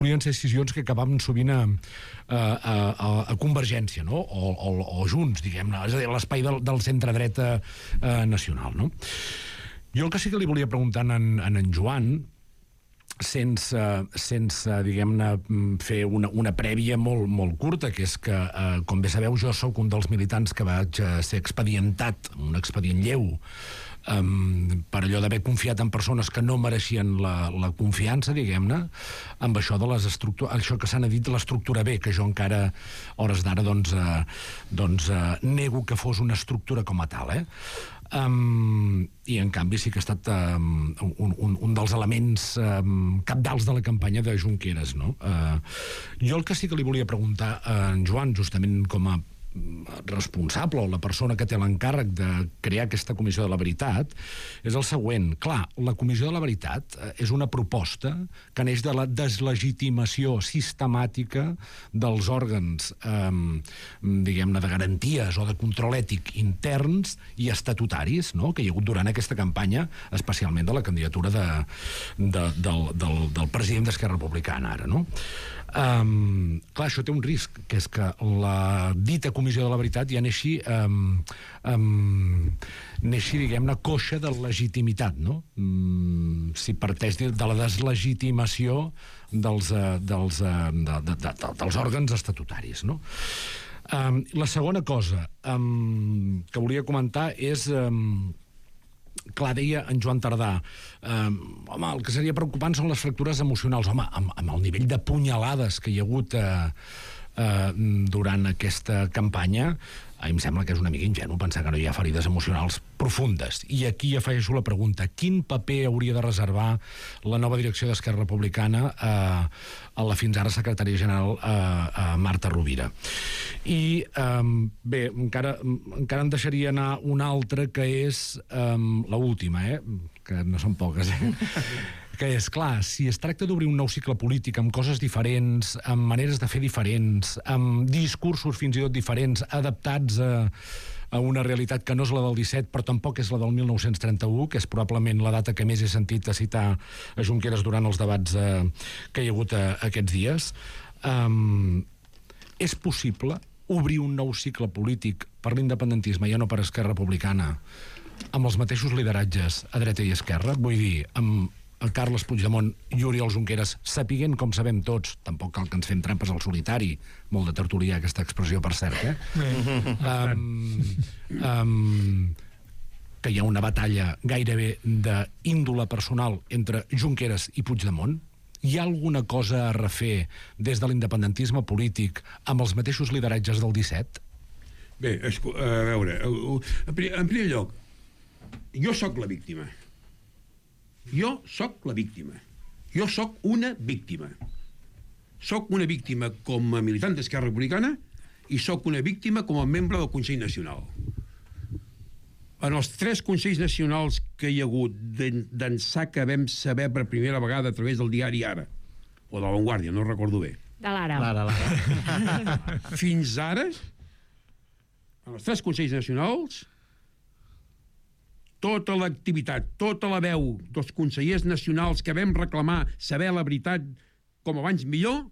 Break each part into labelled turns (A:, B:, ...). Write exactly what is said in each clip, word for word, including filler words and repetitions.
A: volien ser decisions que acabaven sovint a, a, a, a Convergència, no? O, o, o Junts, diguem-ne, és a dir, l'espai del, del centre-dreta eh, nacional, no? Jo el que sí que li volia preguntar en, en en Joan, sense, sense diguem-ne, fer una, una prèvia molt, molt curta, que és que, eh, com bé sabeu, jo sóc un dels militants que vaig ser expedientat, un expedient lleu, Um, per allò d'haver confiat en persones que no mereixien la, la confiança, diguem-ne, amb això de les estructures, això que s'han dit l'estructura B, que jo encara, a hores d'ara, doncs, eh, doncs eh, nego que fos una estructura com a tal, eh? Um, i en canvi sí que ha estat um, un, un, un dels elements um, cabdals de la campanya de Junqueras, no? Uh, jo el que sí que li volia preguntar a en Joan, justament com a responsable o la persona que té l'encàrrec de crear aquesta Comissió de la Veritat, és el següent. Clar, la Comissió de la Veritat és una proposta que neix de la deslegitimació sistemàtica dels òrgans eh, diguem-ne de garanties o de control ètic interns i estatutaris, no?, que hi ha hagut durant aquesta campanya, especialment de la candidatura de, de, del, del, del president d'Esquerra Republicana ara, no? Um, clar, això té un risc, que és que la dita Comissió de la Veritat ja neixi um, um, neixi, diguem-ne, coixa de legitimitat, no? Um, si parteix de, de la deslegitimació dels, uh, dels, uh, de, de, de, de, dels òrgans estatutaris, no? Um, la segona cosa um, que volia comentar és... Um, clar, deia en Joan Tardà, eh, home, el que seria preocupant són les fractures emocionals. Home, amb, amb el nivell de punyalades que hi ha hagut eh, eh, durant aquesta campanya, a mi em sembla que és una mica ingenu pensar que no hi ha ferides emocionals profundes. I aquí afegeixo la pregunta: quin paper hauria de reservar la nova direcció d'Esquerra Republicana a, a la fins ara secretària general a, a Marta Rovira? I um, bé, encara, encara em deixaria anar una altra, que és um, l'última, eh? Que no són poques, eh? Que és, clar, si es tracta d'obrir un nou cicle polític amb coses diferents, amb maneres de fer diferents, amb discursos fins i tot diferents, adaptats a, a una realitat que no és la del disset, però tampoc és la del mil nou-cents trenta-u, que és probablement la data que més he sentit a citar a Junqueras durant els debats eh, que hi ha hagut eh, aquests dies, um, és possible obrir un nou cicle polític per l'independentisme, ja no per Esquerra Republicana, amb els mateixos lideratges a dreta i esquerra? Vull dir, amb el Carles Puigdemont i Oriol Junqueras, sapiguent, com sabem tots, tampoc cal que ens fem trampes al solitari, molt de tertulià aquesta expressió, per cert, eh? um, um, que hi ha una batalla gairebé d'índole personal entre Junqueras i Puigdemont. Hi ha alguna cosa a refer des de l'independentisme polític amb els mateixos lideratges del disset?
B: Bé, a veure, en primer lloc, jo sóc la víctima. Jo sóc la víctima. Jo sóc una víctima. Soc una víctima com a militant d'Esquerra Republicana i sóc una víctima com a membre del Consell Nacional. En els tres Consells Nacionals que hi ha hagut d'ençà que vam saber per primera vegada a través del diari Ara, o de La Vanguardia, no recordo bé.
C: De l'Ara.
D: L'Ara, l'Ara.
B: Fins ara, en els tres Consells Nacionals, tota l'activitat, tota la veu dels consellers nacionals que vam reclamar saber la veritat com abans millor,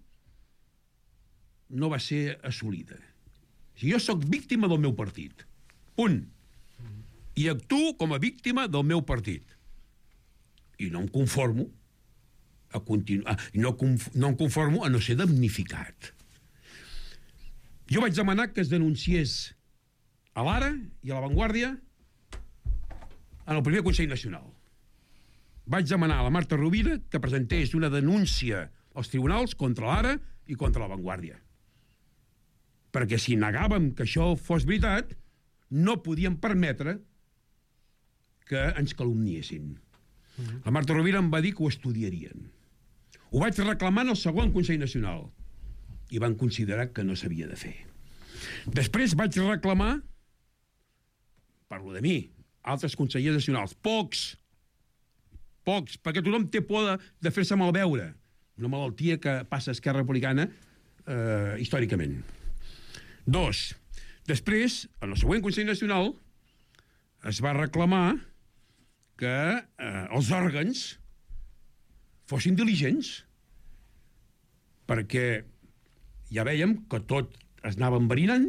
B: no va ser assolida. Jo sóc víctima del meu partit. Punt. I actuo com a víctima del meu partit. I no em conformo a continuar, no, no em conformo a no ser damnificat. Jo vaig demanar que es denunciés a l'Ara i a La Vanguardia en el primer Consell Nacional. Vaig demanar a la Marta Rovira que presentés una denúncia als tribunals contra l'Ara i contra La Vanguardia. Perquè si negàvem que això fos veritat, no podíem permetre que ens calumniessin. La Marta Rovira em va dir que ho estudiarien. Ho vaig reclamar en el segon Consell Nacional i van considerar que no s'havia de fer. Després vaig reclamar, parlo de mi, altres consellers nacionals, pocs, pocs, perquè tothom té por de, de fer-se malveure, una malaltia que passa a Esquerra Republicana eh, històricament. Dos, després, en el següent Consell Nacional, es va reclamar que eh, els òrgans fossin diligents. perquè ja vèiem que tot es anava enverinant,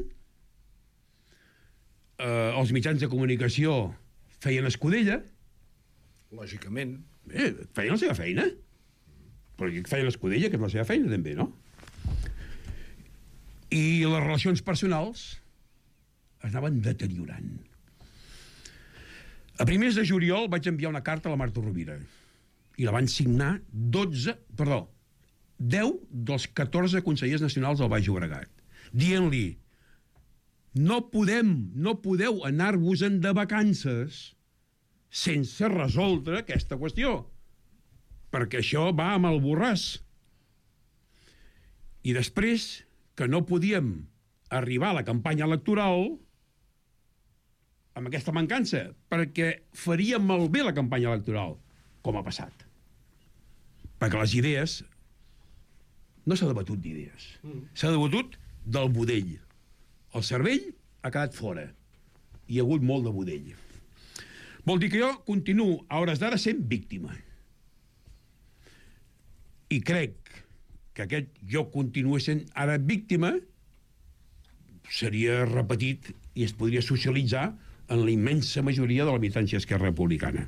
B: eh, els mitjans de comunicació feien escudella.
A: Lògicament.
B: Bé, feien la seva feina. Perquè feien escudella, que és la seva feina, també, no? I les relacions personals es anaven deteriorant. A primers de juliol vaig enviar una carta a la Marta Rovira i la van signar dotze, perdó, deu dels catorze consellers nacionals del Baix Llobregat, dient-li: no podem, no podeu anar-vos-en de vacances sense resoldre aquesta qüestió, perquè això va amb el borràs. I després, que no podíem arribar a la campanya electoral amb aquesta mancança, perquè faria malbé la campanya electoral, com ha passat. Perquè les idees... No s'ha debatut d'idees. Mm. S'ha debatut del budell. El cervell ha quedat fora. Hi ha hagut molt de budell. Vol dir que jo continuo, a hores d'ara, sent víctima. I crec que aquest jo continuo sent ara víctima seria repetit i es podria socialitzar en la immensa majoria de la militància Esquerra Republicana.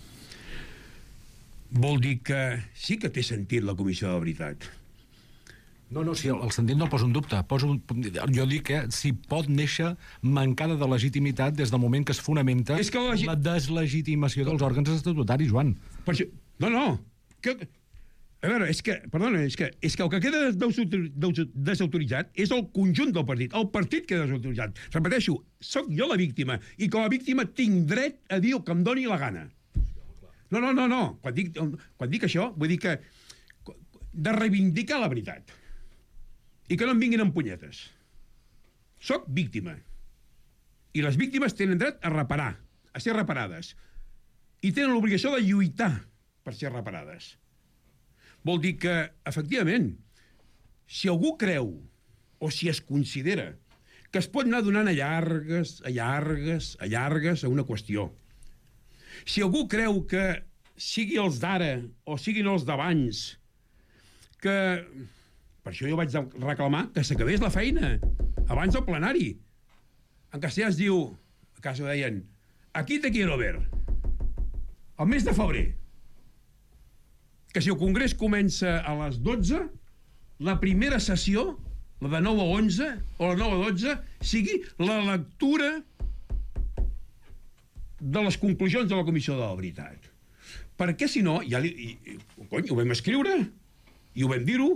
B: Vol dir que sí que té sentit la Comissió de Veritat.
A: No, no, sí, el, el sentit no el poso en dubte. Poso, jo dic que si pot néixer mancada de legitimitat des del moment que es fonamenta és que la, la deslegitimació dels òrgans estatutaris, Joan.
B: Per això, no, no. Que, a veure, és que, perdona, és que, és que el que queda desautoritzat és el conjunt del partit. El partit queda desautoritzat. Repeteixo, sóc jo la víctima i com a víctima tinc dret a dir el que em doni la gana. No, no, no, no. Quan dic, quan dic això, vull dir que de reivindicar la veritat. I que no em vinguin amb punyetes. Soc víctima. I les víctimes tenen dret a reparar, a ser reparades. I tenen l'obligació de lluitar per ser reparades. Vol dir que, efectivament, si algú creu o si es considera que es pot anar donant a llargues, a llargues, a llargues a una qüestió, si algú creu que sigui els d'ara o siguin els d'abans, que... Per això jo vaig reclamar que s'acabés la feina abans del plenari. En castellà es diu, a casa deien, aquí te quiero ver. El mes de febrer. Que si el Congrés comença a les dotze, la primera sessió, la de nou a onze o la nou a dotze, sigui la lectura de les conclusions de la Comissió de la Veritat. Perquè si no, ja li, i, cony, ho vam escriure i ho vam dir-ho.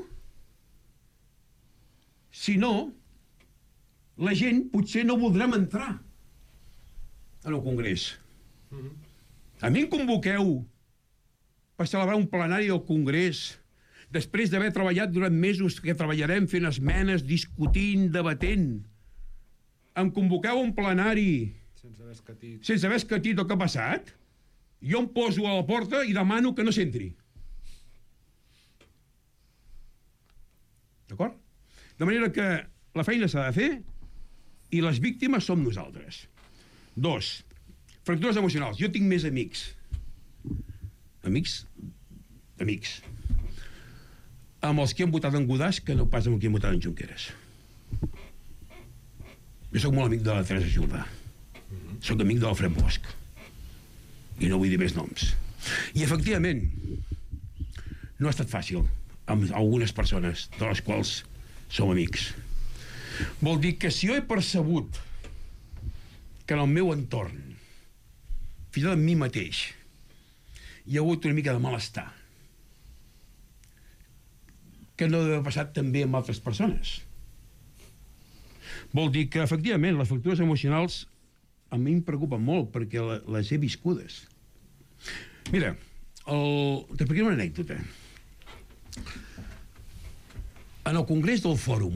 B: Si no, la gent potser no voldrem entrar en el Congrés. Mm-hmm. A mi em convoqueu per celebrar un plenari del Congrés després d'haver treballat durant mesos que treballarem fent esmenes, discutint, debatent. Em convoqueu un plenari sense haver escatit, sense haver escatit el que ha passat. Jo em poso a la porta i demano que no s'entri. D'acord? De manera que la feina s'ha de fer i les víctimes som nosaltres. Dos, fractures emocionals. Jo tinc més amics. Amics? Amics. Amb els que han votat en Godàs que no pas amb els que han votat en Junqueras. Jo sóc molt amic de la Teresa Jordà. Sóc amic de l'Alfred Bosch. I no vull dir més noms. I, efectivament, no ha estat fàcil amb algunes persones de les quals som amics. Vol dir que si jo he percebut que en el meu entorn, fins i tot en mi mateix, hi ha hagut una mica de malestar, que no deu haver passat també amb altres persones. Vol dir que, efectivament, les fractures emocionals a mi em preocupen molt perquè les he viscudes. Mira, el... t'explicaré una anècdota. En el congrés del Fòrum,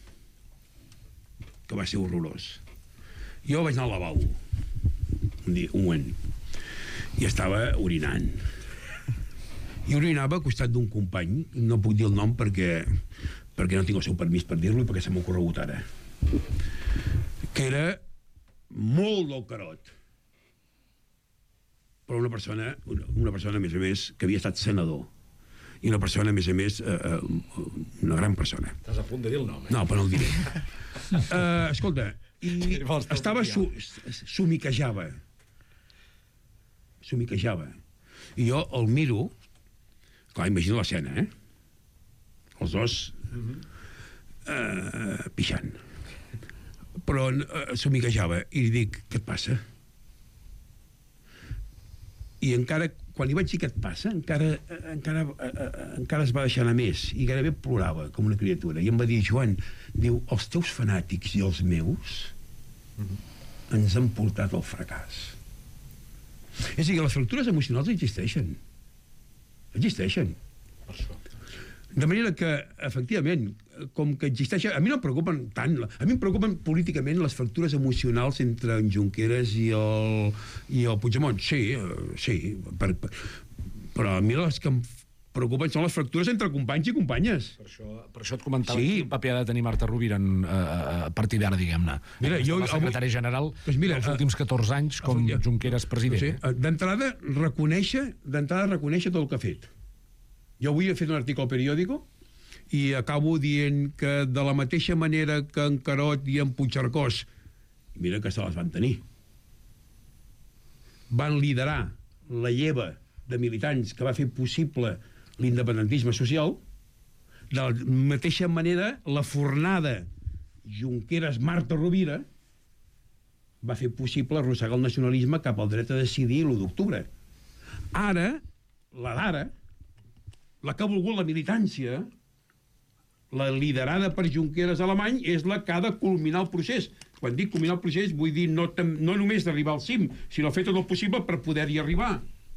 B: que va ser horrorós, jo vaig anar al lavabo un dia, un moment, i estava orinant. I orinava al costat d'un company, no puc dir el nom perquè, perquè no tinc el seu permís per dir-lo i perquè se m'ha ocorregut ara, que era molt del carot, però una persona, una, una persona, a més a més, que havia estat senador I una persona, a més a més, eh, una gran persona.
A: Estàs a punt de dir el nom, eh?
B: No, però no el diré. uh, escolta, i estava... Su, somiquejava. Somiquejava. I jo el miro... Clar, imagina l'escena, eh? Els dos uh, pixant. Però uh, somiquejava. I li dic, què et passa? I encara, quan li vaig dir què et passa, encara, encara, encara es va deixar anar més i gairebé plorava com una criatura. I em va dir, Joan, diu, els teus fanàtics i els meus ens han portat al fracàs. És a dir, les fractures emocionals existeixen. Existeixen.
A: Per això.
B: De manera que, efectivament, com que existeix... A mi no em preocupen tant... A mi em preocupen políticament les fractures emocionals entre en Junqueras i el, i el Puigdemont. Sí, sí. Per, per, però a mi les que em preocupen són les fractures entre companys i companyes.
A: Per això, per això et comentava
B: sí.
A: quin paper ha de tenir Marta Rovira en, uh, a partir d'ara, diguem-ne.
B: Mira, jo...
A: La secretària general
B: pues mira,
A: dels últims catorze anys com ja, Junqueras president.
B: Sí, d'entrada, reconèixer, d'entrada reconèixer tot el que ha fet. Jo avui he fet un article al periòdico i acabo dient que de la mateixa manera que en Carot i en Puigcercós, mira que se les van tenir, van liderar la lleva de militants que va fer possible l'independentisme social, de la mateixa manera la fornada Junqueras-Marta Rovira va fer possible arrossegar el nacionalisme cap al dret a decidir l'u d'octubre. Ara, la d'ara, la que ha volgut la militància, la liderada per Junqueras alemany, és la que ha de culminar el procés. Quan dic culminar el procés, vull dir no, no només d'arribar al cim, sinó fer tot el possible per poder-hi arribar.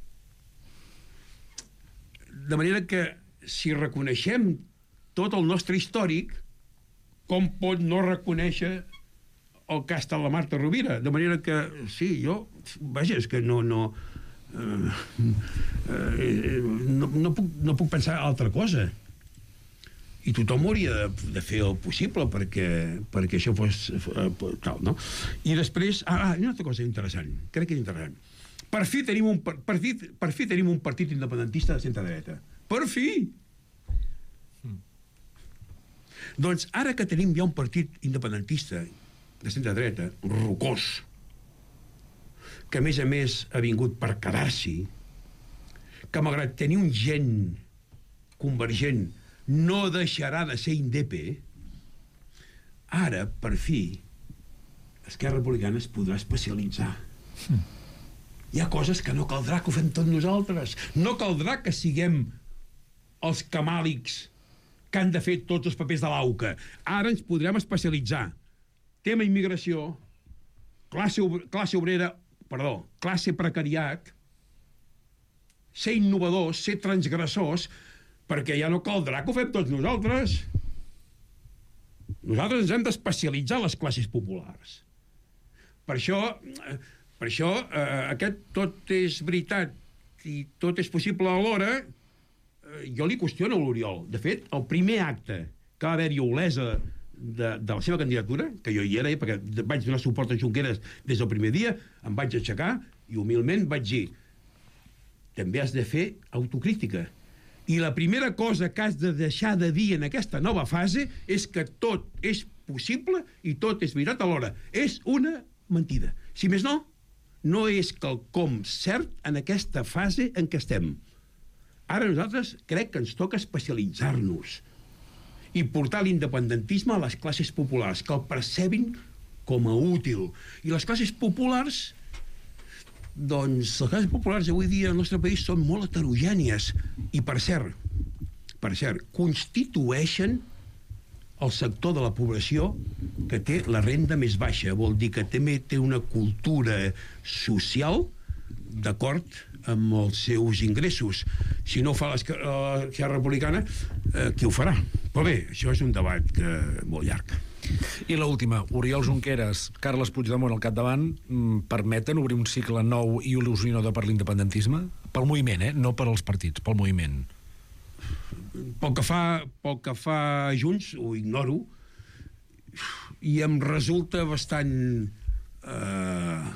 B: De manera que, si reconeixem tot el nostre històric, com pot no reconèixer el que ha estat la Marta Rovira? De manera que, sí, jo... Vaja, és que no... no Uh, uh, no, no, puc, no puc pensar altra cosa i tothom hauria de, de fer el possible perquè, perquè això fos uh, tal, no? I després, ah, ah, una altra cosa interessant, crec que és interessant, per fi tenim un, partit, per fi tenim un partit independentista de centre-dreta, per fi mm. Doncs ara que tenim ja un partit independentista de centre-dreta, rocós, que a més a més ha vingut per quedar-s'hi, que malgrat tenir un gen convergent no deixarà de ser indepe, ara, per fi, Esquerra Republicana es podrà especialitzar. Mm. Hi ha coses que no caldrà que ho fem tots nosaltres. No caldrà que siguem els camàlics que han de fer tots els papers de l'AUCA. Ara ens podrem especialitzar. Tema immigració, classe, classe obrera, perdó, classe precariat, ser innovadors, ser transgressors, perquè ja no caldrà que ho fem tots nosaltres. Nosaltres ens hem d'especialitzar en les classes populars. Per això, per això eh, aquest tot és veritat i tot és possible alhora, eh, jo li qüestiono a l'Oriol. De fet, el primer acte que va haver-hi a Olesa De, de la seva candidatura, que jo hi era, eh, perquè vaig donar suport a Junqueras des del primer dia, em vaig aixecar i humilment vaig dir, també has de fer autocrítica. I la primera cosa que has de deixar de dir en aquesta nova fase és que tot és possible i tot és veritat alhora. És una mentida. Si més no, no és quelcom cert en aquesta fase en què estem. Ara nosaltres crec que ens toca especialitzar-nos i portar l'independentisme a les classes populars, que el percebin com a útil. I les classes populars, doncs, les classes populars avui dia al nostre país són molt heterogènies i, per cert, per cert, constitueixen el sector de la població que té la renda més baixa. Vol dir que també té una cultura social d'acord amb els seus ingressos. Si no ho fa l'Esquerra Republicana, eh, qui ho farà? Però bé, això és un debat que, molt llarg.
A: I l'última, Oriol Junqueras, Carles Puigdemont al capdavant, permeten obrir un cicle nou i il·lusionador per l'independentisme? Pel moviment, eh? No per als partits, pel moviment.
B: Pel que fa, pel que fa a Junts, ho ignoro, i em resulta bastant... Eh,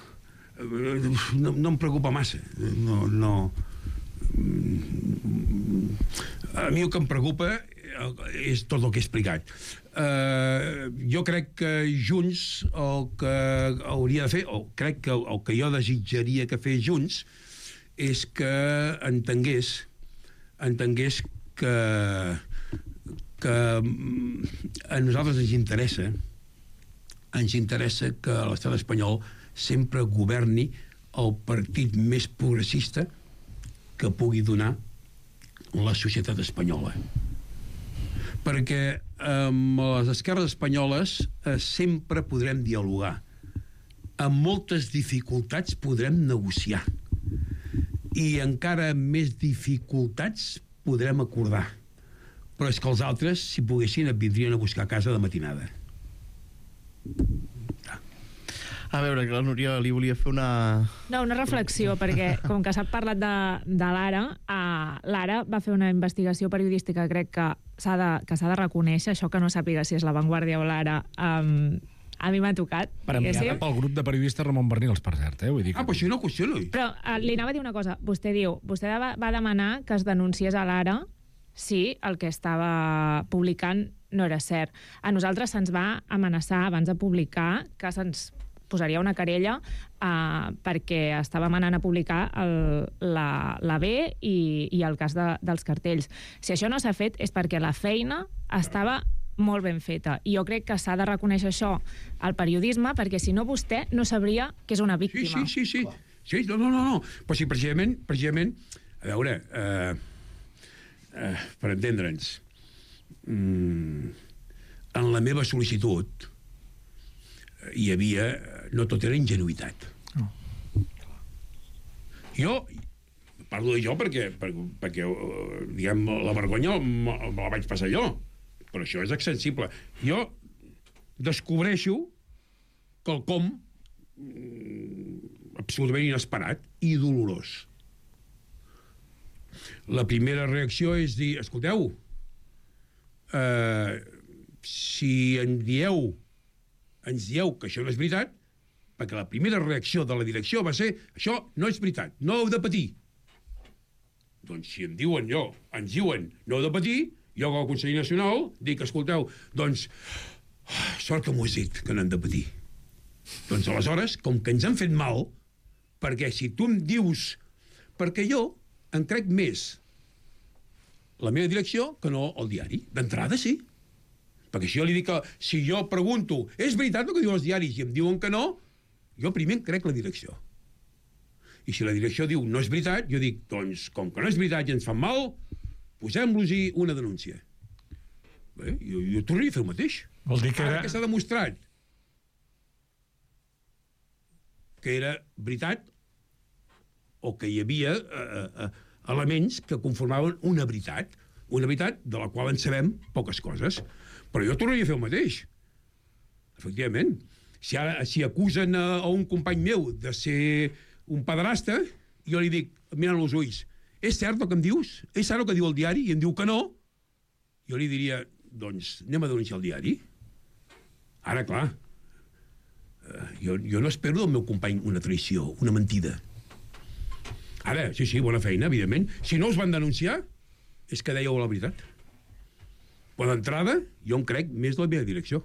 B: no, no em preocupa massa. No, no... A mi el que em preocupa és tot el que he explicat. Uh, jo crec que Junts el que hauria de fer, o crec que el que jo desitjaria que fes Junts és que entengués entengués que que a nosaltres ens interessa ens interessa que l'estat espanyol sempre governi el partit més progressista que pugui donar la societat espanyola. Perquè amb les esquerres espanyoles eh, sempre podrem dialogar. Amb moltes dificultats podrem negociar. I encara amb més dificultats podrem acordar. Però és que els altres, si poguessin, et vindrien a buscar a casa de matinada.
C: A veure, que la Núria li volia fer una...
D: No, una reflexió, perquè com que s'ha parlat de, de l'Ara, uh, l'Ara va fer una investigació periodística, crec que s'ha de, que s'ha de reconèixer, això que no sàpiga si és La Vanguardia o l'Ara, um, a mi m'ha tocat.
A: Per enviar pel grup de periodistes Ramon Barnils, per cert, eh? Vull dir que...
B: Ah, però això no qüestiono.
D: Però uh, li anava a dir una cosa. Vostè diu, vostè va, va demanar que es denunciés a l'Ara si el que estava publicant no era cert. A nosaltres se'ns va amenaçar abans de publicar que se'ns posaria una querella uh, perquè estava manant a publicar el, la, la B i, i el cas de, dels cartells. Si això no s'ha fet és perquè la feina estava molt ben feta. I jo crec que s'ha de reconèixer això al periodisme, perquè si no vostè no sabria que és una víctima.
B: Sí, sí, sí. sí. sí no, no, no, no. Però sí, precisament, precisament a veure, eh, eh, per entendre'ns, mm, en la meva sol·licitud hi havia... No tot era ingenuïtat. Oh. Jo, parlo de jo perquè, perquè, perquè diguem, la vergonya me la vaig passar jo, però això és extensible. Jo descobreixo quelcom absolutament inesperat i dolorós. La primera reacció és dir, escolteu, eh, si en dieu ens dieu que això no és veritat, perquè la primera reacció de la direcció va ser això no és veritat, no heu de patir. Doncs si em diuen jo, ens diuen no heu de patir, jo com a conseller nacional dic, escolteu, doncs sort que m'ho has dit, que no hem de patir. Doncs aleshores, com que ens han fet mal, perquè si tu em dius... Perquè jo en crec més la meva direcció que no el diari. D'entrada sí. Perquè si jo li dic que, si jo pregunto, és veritat el que diuen els diaris i em diuen que no, jo primer en crec la direcció. I si la direcció diu no és veritat, jo dic, doncs, com que no és veritat i ens fan mal, posem-los-hi una denúncia. Bé, jo, jo tornaria a fer el mateix.
A: Vol dir que era...
B: Ara que s'ha demostrat que era veritat o que hi havia eh, eh, elements que conformaven una veritat, una veritat de la qual en sabem poques coses. Però jo tornaria a fer el mateix. Efectivament. Si, ara, si acusen a, a un company meu de ser un pederasta, jo li dic, mirant els ulls, és cert el que em dius? És cert el que diu el diari? I em diu que no. Jo li diria, doncs, anem a denunciar el diari. Ara, clar, eh, jo, jo no espero del meu company una traïció, una mentida. Ara, sí, sí, bona feina, evidentment. Si no us van denunciar, és que dèieu la veritat. Però d'entrada, jo em crec més de la meva direcció.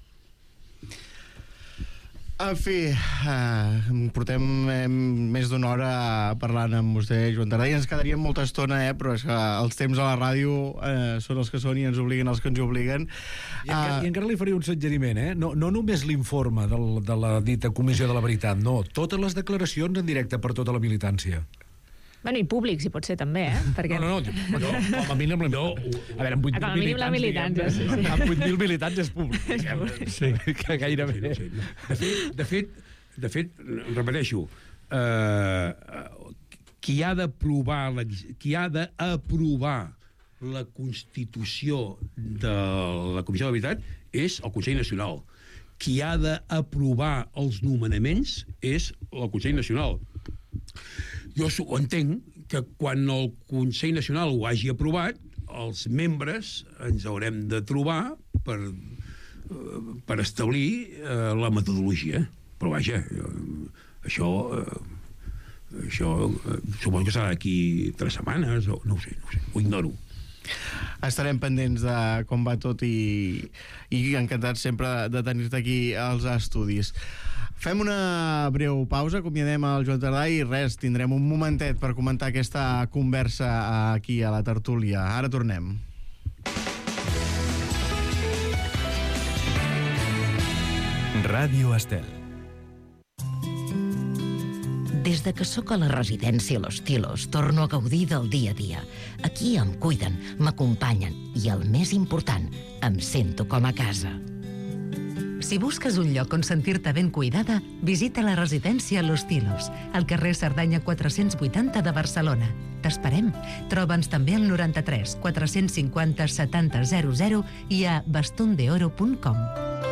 C: En fi, eh, portem eh, més d'una hora parlant amb vostè, Joan Tardà, i ens quedaria molta estona, eh, però és que els temps a la ràdio eh, són els que són i ens obliguen els que ens obliguen.
A: I, encara, uh, I encara li faria un suggeriment, eh? No, no només l'informe del, de la dita Comissió de la Veritat, no, totes les declaracions en directe per tota la militància.
D: Bueno, i públic, si pot ser, també, eh? Perquè...
A: No, no, no, jo, com a mínim... No, a veure, amb vuit mil militants...
D: militants sí, sí.
A: Amb vuit mil militants és públic. Sí, que gairebé...
B: De fet, de fet, de fet repeteixo, eh, qui ha d'aprovar la, qui ha d'aprovar la Constitució de la Comissió de la Veritat és el Consell Nacional. Qui ha d'aprovar els nomenaments és el Consell Nacional. Jo ho entenc que quan el Consell Nacional ho hagi aprovat, els membres ens haurem de trobar per, per establir eh, la metodologia. Però vaja, això, eh, això eh, suposo que serà d'aquí tres setmanes, o no ho sé, no ho sé, ho ignoro.
C: Estarem pendents de com va tot i, i encantats sempre de tenir-te aquí als estudis. Fem una breu pausa, acomiadem el Joan Tardà i res, tindrem un momentet per comentar aquesta conversa aquí a la tertúlia. Ara tornem.
E: Ràdio Estel.
F: Des de que sóc a la residència Los Tilos, torno a gaudir del dia a dia. Aquí em cuiden, m'acompanyen i, el més important, em sento com a casa.
G: Si busques un lloc on sentir-te ben cuidada, visita la residència Los Tilos, al carrer Cerdanya quatre-cents vuitanta de Barcelona. T'esperem. Troba'ns també al noranta-tres quatre-cents cinquanta setanta zero zero i a bastondeoro punt com.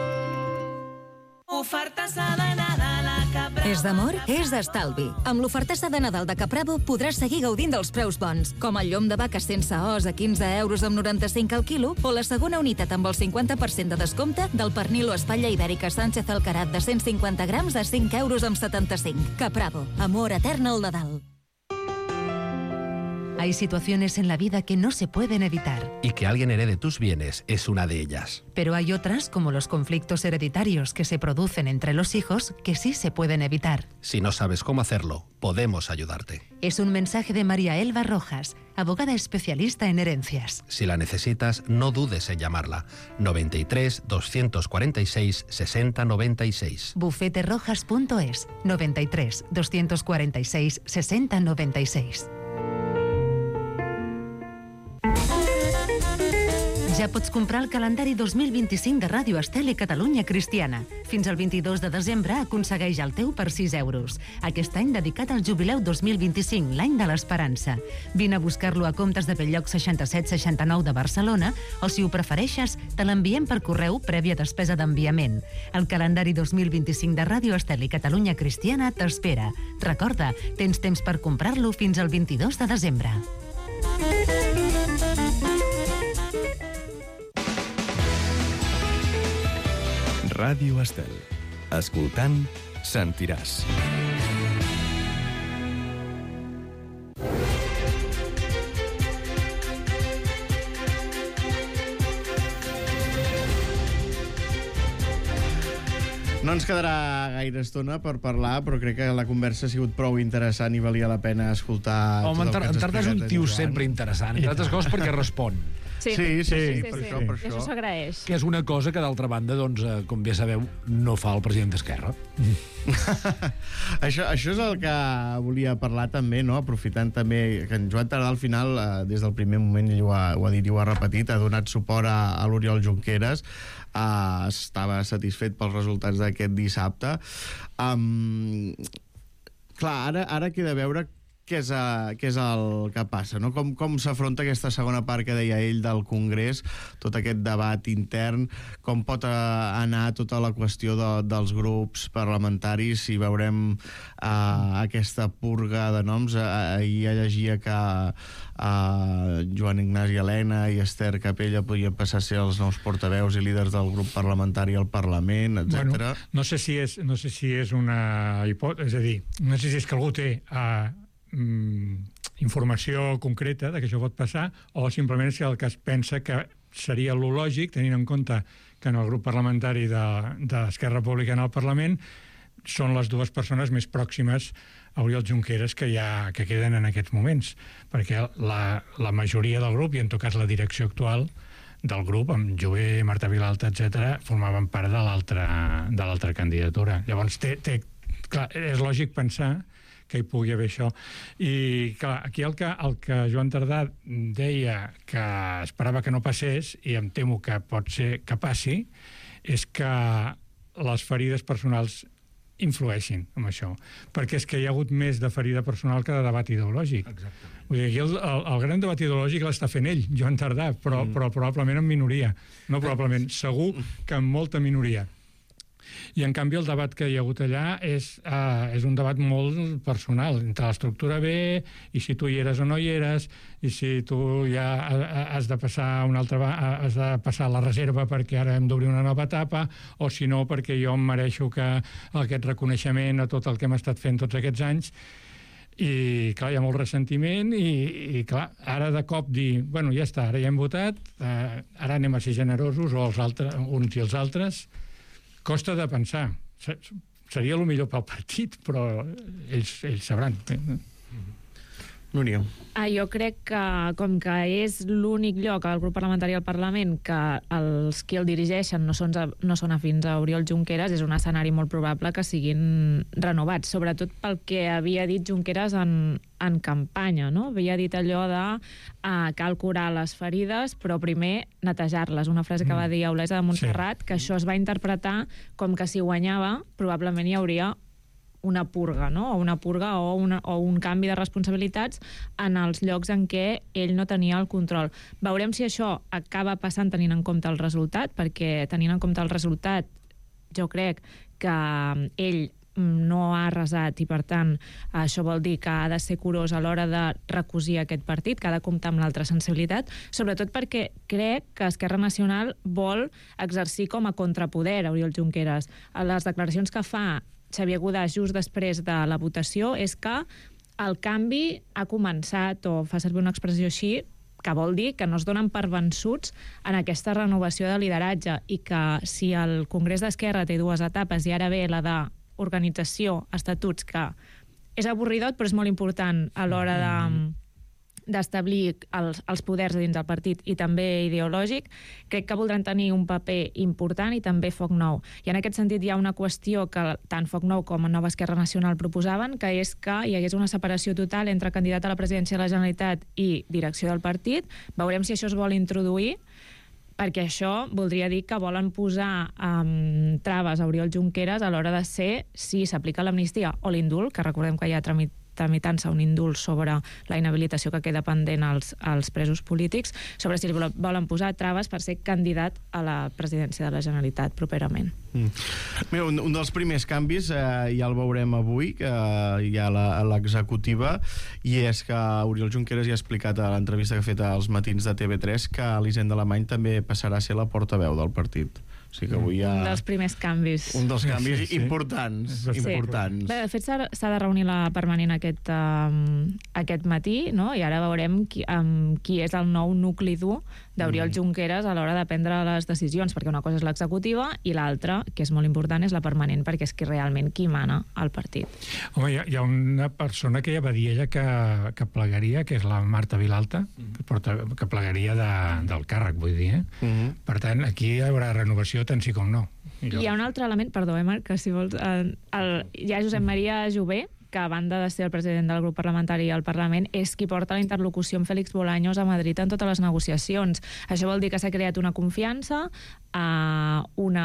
H: Ofertassa de Nadal a Capravo.
I: És d'amor? És d'estalvi. Amb l'ofertassa de Nadal de Capravo podràs seguir gaudint dels preus bons, com el llom de vaca sense os a quinze euros amb noranta-cinc al quilo o la segona unitat amb el cinquanta per cent de descompte del pernil o espatlla ibèrica Sánchez Alcarat de cent cinquanta grams a cinc euros amb setanta-cinc. Capravo. Amor etern al Nadal.
G: Hay situaciones en la vida que no se pueden evitar.
E: Y que alguien herede tus bienes es una de ellas.
G: Pero hay otras, como los conflictos hereditarios que se producen entre los hijos, que sí se pueden evitar.
E: Si no sabes cómo hacerlo, podemos ayudarte.
G: Es un mensaje de María Elba Rojas, abogada especialista en herencias.
E: Si la necesitas, no dudes en llamarla. noventa y tres, doscientos cuarenta y seis, sesenta noventa y seis.
G: bufete rojas punto es, noventa y tres, doscientos cuarenta y seis, sesenta noventa y seis. Ja pots comprar el calendari dos mil vint-i-cinc de Ràdio Estel i Catalunya Cristiana. Fins al vint-i-dos de desembre aconsegueix el teu per sis euros. Aquest any dedicat al jubileu dos mil vint-i-cinc, l'any de l'esperança. Vine a buscar-lo a Comptes de Belllloc seixanta-set seixanta-nou de Barcelona o, si ho prefereixes, te l'enviem per correu prèvia despesa d'enviament. El calendari dos mil vint-i-cinc de Ràdio Estel i Catalunya Cristiana t'espera. Recorda, tens temps per comprar-lo fins al vint-i-dos de desembre.
E: Ràdio Estel. Escoltant, sentiràs.
C: No ens quedarà gaire estona per parlar, però crec que la conversa ha sigut prou interessant i valia la pena escoltar
A: Home,
C: tot el que ens ha
A: en Tardà és un
C: explicat
A: tio
C: en Joan.
A: sempre interessant, entre altres coses perquè respon.
D: Sí,
C: Sí, sí,
D: sí,
C: sí,
D: sí,
C: per
D: sí.
C: això, per
D: I
C: això.
D: això s'agraeix.
A: Que és una cosa que, d'altra banda, doncs, eh, com bé sabeu, no fa el president d'Esquerra.
C: això, això és el que volia parlar també, no? Aprofitant també que en Joan Tardà al final, eh, des del primer moment, ell ho ha, ho ha dit i ho ha repetit, ha donat suport a, a l'Oriol Junqueras, eh, estava satisfet pels resultats d'aquest dissabte. Um, clar, ara, ara queda veure què és, a, què és el que passa, no? Com, com s'afronta aquesta segona part que deia ell del Congrés, tot aquest debat intern, com pot a, anar tota la qüestió de, dels grups parlamentaris, si veurem uh, aquesta purga de noms. Ahir llegia que uh, Joan Ignasi Elena i Esther Capella podien passar a ser els nous portaveus i líders del grup parlamentari al Parlament, etcètera.
J: Bueno, no sé si és, no sé si és una hipòtesi, és a dir, no sé si és que algú té uh, informació concreta de que això pot passar, o simplement si el que es pensa que seria lo lògic, tenint en compte que en el grup parlamentari d'Esquerra Republicana al Parlament són les dues persones més pròximes a Oriol Junqueras que, hi ha, que queden en aquests moments, perquè la, la majoria del grup, i en tot cas la direcció actual del grup, amb Jové, Marta Vilalta, etcètera, formaven part de l'altra de l'altra candidatura. Llavors, té, té, clar, és lògic pensar que hi pugui haver això. I, clar, aquí el que, el que Joan Tardà deia que esperava que no passés, i em temo que pot ser que passi, és que les ferides personals influeixin en això. Perquè és que hi ha hagut més de ferida personal que de debat ideològic. Exactament. Vull dir, aquí el, el, el gran debat ideològic l'està fent ell, Joan Tardà, però, mm. però probablement en minoria. No probablement, segur que en molta minoria. I, en canvi, el debat que hi ha hagut allà és, uh, és un debat molt personal, entre l'estructura B, i si tu hi eres o no hi eres, i si tu ja has de passar una altra, has de passar la reserva perquè ara hem d'obrir una nova etapa, o si no, perquè jo em mereixo que aquest reconeixement a tot el que hem estat fent tots aquests anys. I, clar, hi ha molt ressentiment i, i clar, ara de cop dir, bueno, ja està, ara ja hem votat, eh, ara anem a ser generosos, o els altres, uns i els altres, costa de pensar. Seria el millor pel partit, però ells, ells sabran.
C: Núria.
D: Ah, jo crec que, com que és l'únic lloc al grup parlamentari al Parlament que els qui el dirigeixen no són, no són afins a Oriol Junqueras, és un escenari molt probable que siguin renovats, sobretot pel que havia dit Junqueras en, en campanya, no? Havia dit allò de uh, cal curar les ferides, però primer netejar-les, una frase que va dir Olesa de Montserrat, sí. Que això es va interpretar com que si guanyava probablement hi hauria una purga, no? O una purga o, una, o un canvi de responsabilitats en els llocs en què ell no tenia el control. Veurem si això acaba passant tenint en compte el resultat, perquè tenint en compte el resultat jo crec que ell no ha arrasat i, per tant, això vol dir que ha de ser curós a l'hora de recosir aquest partit, que ha de comptar amb l'altra sensibilitat, sobretot perquè crec que Esquerra Nacional vol exercir com a contrapoder a Oriol Junqueras. A les declaracions que fa Xavier Godàs just després de la votació és que el canvi ha començat, o fa servir una expressió així, que vol dir que no es donen per vençuts en aquesta renovació de lideratge i que si el Congrés d'Esquerra té dues etapes i ara ve la d'organització, estatuts, que és avorridot però és molt important a l'hora de d'establir els, els poders dins del partit i també ideològic, crec que voldran tenir un paper important i també Foc Nou. I en aquest sentit hi ha una qüestió que tant Foc Nou com a Nova Esquerra Nacional proposaven, que és que hi hagués una separació total entre candidat a la presidència de la Generalitat i direcció del partit. Veurem si això es vol introduir, perquè això voldria dir que volen posar um, traves a Oriol Junqueras a l'hora de ser si s'aplica l'amnistia o l'indult, que recordem que hi ha tràmit tramitant-se un indult sobre la inhabilitació que queda pendent als, als presos polítics, sobre si volen posar traves per ser candidat a la presidència de la Generalitat properament.
C: Mm. Mira, un, un dels primers canvis, eh, ja el veurem avui, que hi ha a l'executiva, i és que Oriol Junqueras ja ha explicat a l'entrevista que ha fet als matins de T V tres que l'Hisenda Alemany també passarà a ser la portaveu del partit. O sigui que avui hi ha...
D: Un dels primers canvis.
C: Un dels canvis
J: sí, sí.
C: importants.
J: Sí.
C: importants.
D: Bé, de fet, s'ha de reunir la permanent aquest, um, aquest matí, no? I ara veurem qui, um, qui és el nou nucli dur d'Oriol mm. Junqueras a l'hora de prendre les decisions, perquè una cosa és l'executiva i l'altra, que és molt important, és la permanent, perquè és qui realment qui mana al partit.
J: Home, hi ha, hi ha una persona que ja va dir ella que, que plegaria, que és la Marta Vilalta, que, porta, que plegaria de, del càrrec, vull dir, eh? Mm-hmm. Per tant, aquí hi haurà renovació tant sí com no.
D: I hi ha un altre element, perdó, eh, Marc, que si vols... El, el, hi ha Josep Maria Jové, que a banda de ser el president del grup parlamentari al Parlament, és qui porta la interlocució amb Félix Bolaños a Madrid en totes les negociacions. Això vol dir que s'ha creat una confiança, eh, una,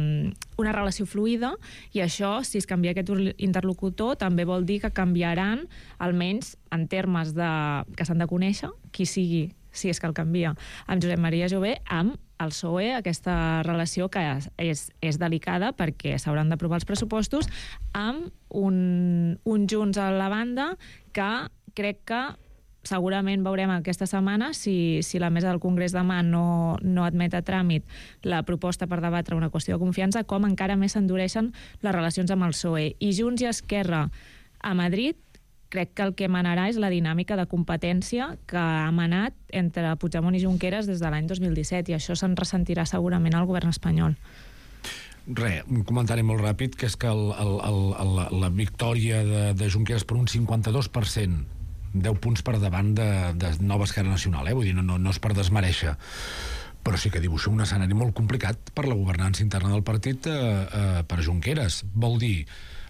D: una relació fluida, i això, si es canvia aquest interlocutor, també vol dir que canviaran, almenys en termes de, que s'han de conèixer, qui sigui, si és que el canvia, amb Josep Maria Jové, amb el P S O E, aquesta relació que és, és, és delicada perquè s'hauran d'aprovar els pressupostos, amb un, un Junts a la banda que crec que segurament veurem aquesta setmana si, si la mesa del Congrés demà no, no admet a tràmit la proposta per debatre una qüestió de confiança, com encara més s'endureixen les relacions amb el P S O E. I Junts i Esquerra a Madrid, crec que el que manarà és la dinàmica de competència que ha manat entre Puigdemont i Junqueras des de l'any dos mil disset, i això se'n ressentirà segurament al govern espanyol.
A: Re, un comentari molt ràpid, que és que el, el, el, el, la victòria de, de Junqueras per un cinquanta-dos per cent, deu punts per davant de, de Nova Esquerra Nacional, eh? Vull dir, no, no, no és per desmereixer, però sí que dibuixa un escenari molt complicat per la governança interna del partit eh, eh, per Junqueras. Vol dir,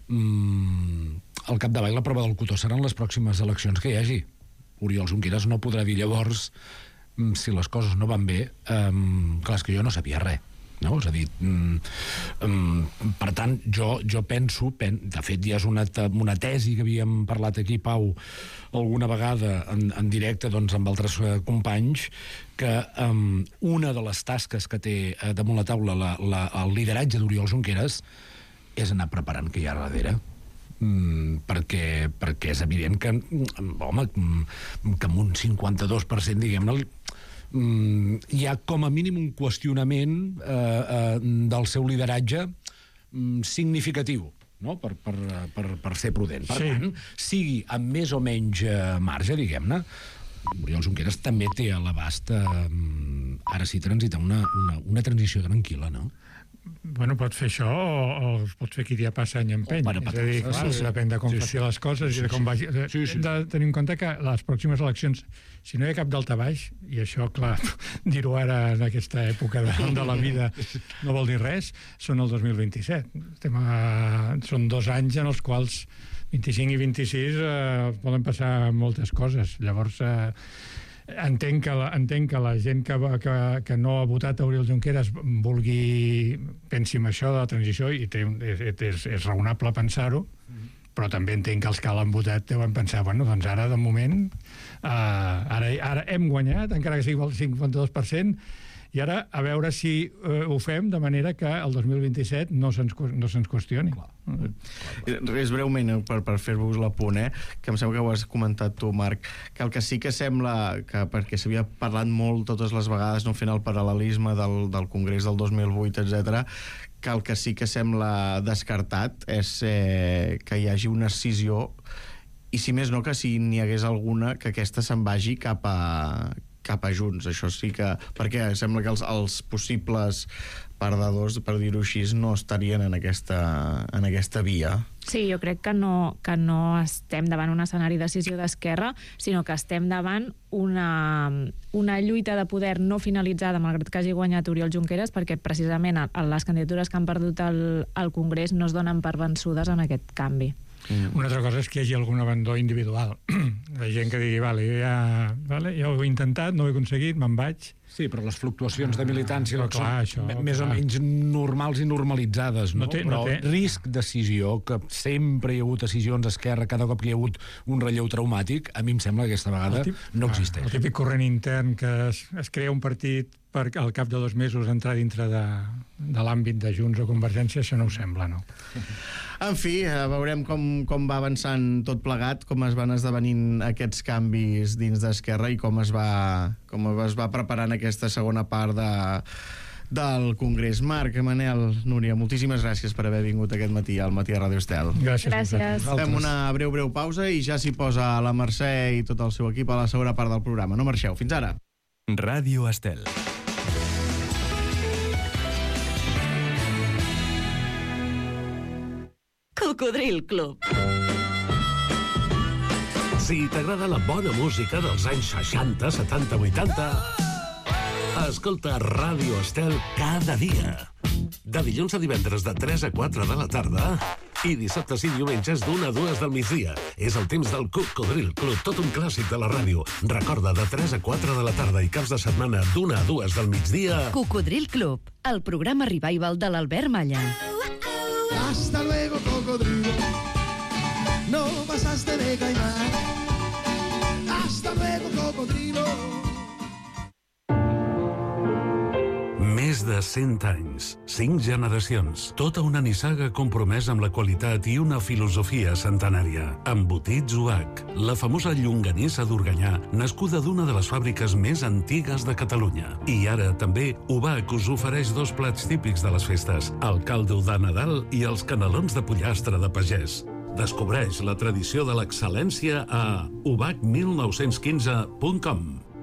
A: mm, al capdavall la prova del cotó seran les pròximes eleccions que hi hagi. Oriol Junqueras no podrà dir llavors, mm, si les coses no van bé, eh, clar, és que jo no sabia res. No? És a dir, mm, mm, per tant, jo, jo penso, pen, de fet ja és una, una tesi que havíem parlat aquí, Pau, alguna vegada en, en directe doncs, amb altres eh, companys, que um, una de les tasques que té eh, damunt la taula la, la, el lideratge d'Oriol Junqueras és anar preparant que hi ha darrere. Mm, perquè, perquè és evident que, home, que amb un cinquanta-dos per cent, diguem-ne, mm, hi ha com a mínim un qüestionament eh, eh, del seu lideratge mm, significatiu. no? per, per, per, per ser prudent. Per
J: Sí.
A: tant, sigui amb més o menys eh, marge, diguem-ne, Oriol Junqueras també té a l'abast eh, ara sí transitar una, una, una transició tranquil·la, no?
J: Bueno, pot fer això o, o es pot fer qui dia passa any empeny.
A: O para
J: És a dir,
A: patas.
J: clar,
A: Sí, sí.
J: depèn de com
A: Sí,
J: faci
A: sí.
J: les coses
A: Sí,
J: i de com
A: sí.
J: vagi.
A: Sí, sí.
J: Hem de tenir en compte que les pròximes eleccions, si no hi ha cap daltabaix, i això, clar, dir-ho ara en aquesta època de, de la vida no vol dir res, són el dos mil vint-i-set. Estem a, són dos anys en els quals vint-i-cinc i vint-i-sis eh, poden passar moltes coses. Llavors, eh, entenc que, la, entenc que la gent que, va- que, que no ha votat a Oriol Junqueras vulgui, pensi en això de la transició, i té, un- és, és, és raonable pensar-ho, però també entenc que els que l'han votat deuen pensar, bueno, doncs ara, de moment, eh, ara, ara hem guanyat, encara que sigui el cinquanta-dos per cent, i ara a veure si eh, ho fem de manera que el dos mil vint-i-set no se'ns no se'ns qüestioni.
C: Res breument, eh, per, per fer-vos l'apunt, eh? Que em sembla que ho has comentat tu, Marc, que el que sí que sembla, que perquè s'havia parlat molt totes les vegades, no fent el paral·lelisme del, del Congrés del dos mil vuit, etcètera, que el que sí que sembla descartat és eh, que hi hagi una escissió, i si més no, que si n'hi hagués alguna, que aquesta se'n vagi cap a, cap a Junts. Això sí que... Perquè sembla que els, els possibles perdedors, per dir-ho així, no estarien en aquesta, en aquesta via.
D: Sí, jo crec que no, que no estem davant un escenari de decisió d'esquerra, sinó que estem davant una, una lluita de poder no finalitzada, malgrat que hagi guanyat Oriol Junqueras, perquè precisament a, a les candidatures que han perdut al, al Congrés no es donen per vençudes en aquest canvi.
J: Mm. Una altra cosa és que hi hagi algun abandó individual. La gent que digui, vale, ja, vale, ja ho he intentat, no ho he aconseguit, me'n vaig.
A: Sí, però les fluctuacions de militància
J: Ah,
A: són
J: clar, això,
A: més
J: clar.
A: o menys normals i normalitzades, no?
J: No té-
A: però
J: no té-
A: risc decisió, que sempre hi ha hagut decisions a esquerra cada cop que hi ha hagut un relleu traumàtic, a mi em sembla que aquesta vegada
J: El tip-
A: no
J: ah,
A: existeix.
J: El típic corrent intern que es, es crea un partit per al cap de dos mesos entrar dintre de, de l'àmbit de Junts o Convergència, això no ho sembla, no?
C: En fi, eh, veurem com, com va avançant tot plegat, com es van esdevenint aquests canvis dins d'Esquerra i com es va, com es va preparant aquesta segona part de, del Congrés. Marc, Manel, Núria, moltíssimes gràcies per haver vingut aquest matí al Matí a Ràdio Estel.
J: Gràcies.
D: Gràcies.
C: Fem una breu, breu pausa i ja s'hi posa la Mercè i tot el seu equip a la segona part del programa. No marxeu. Fins ara.
K: Ràdio Estel.
F: Cocodril Club.
L: Si t'agrada la bona música dels anys seixanta, setanta, vuitanta, escolta Ràdio Estel cada dia. De dilluns a divendres de tres a quatre de la tarda i dissabtes i diumenges d'una a dues del migdia. És el temps del Cocodril Club, tot un clàssic de la ràdio. Recorda, de tres a quatre de la tarda i caps de setmana d'una a dues del migdia.
G: Cocodril Club, el programa revival de l'Albert Malla.
M: Hasta luego, cocodrilo. No pasaste de caimán. Hasta luego, cocodrilo.
L: Més de cent anys, cinc generacions, tota una nissaga compromesa amb la qualitat i una filosofia centenària. Embotits U H, la famosa llonganissa d'Organyà, nascuda d'una de les fàbriques més antigues de Catalunya. I ara també U H us ofereix dos plats típics de les festes, el caldo de Nadal i els canelons de pollastre de pagès. Descobreix la tradició de l'excel·lència a u b a c mil nou-cents quinze punt com.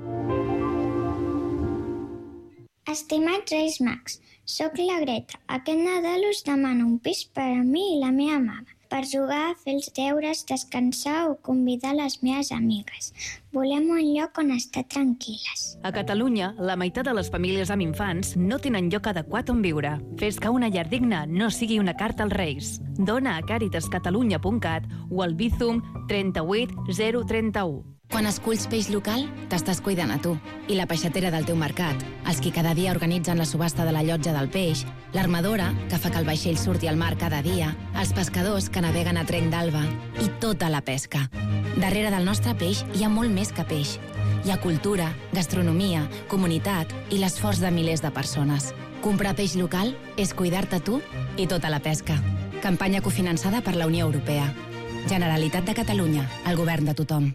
N: Estimats Reis Mags, sóc la Greta. Aquest Nadal us demano un pis per a mi i la meva mama, per jugar, fer els deures, descansar o convidar les meves amigues. Volem un lloc on estar tranquil·les.
G: A Catalunya, la meitat de les famílies amb infants no tenen lloc adequat on viure. Fes que una llar digna no sigui una carta als Reis. Dona a càritas catalunya punt cat o al Bizum trenta-vuit zero trenta-u.
O: Quan esculls peix local, t'estàs cuidant a tu. I la peixatera del teu mercat, els qui cada dia organitzen la subhasta de la llotja del peix, l'armadora, que fa que el vaixell surti al mar cada dia, els pescadors que naveguen a trenc d'alba i tota la pesca. Darrere del nostre peix hi ha molt més que peix. Hi ha cultura, gastronomia, comunitat i l'esforç de milers de persones. Comprar peix local és cuidar-te tu i tota la pesca. Campanya cofinançada per la Unió Europea. Generalitat de Catalunya, el govern de tothom.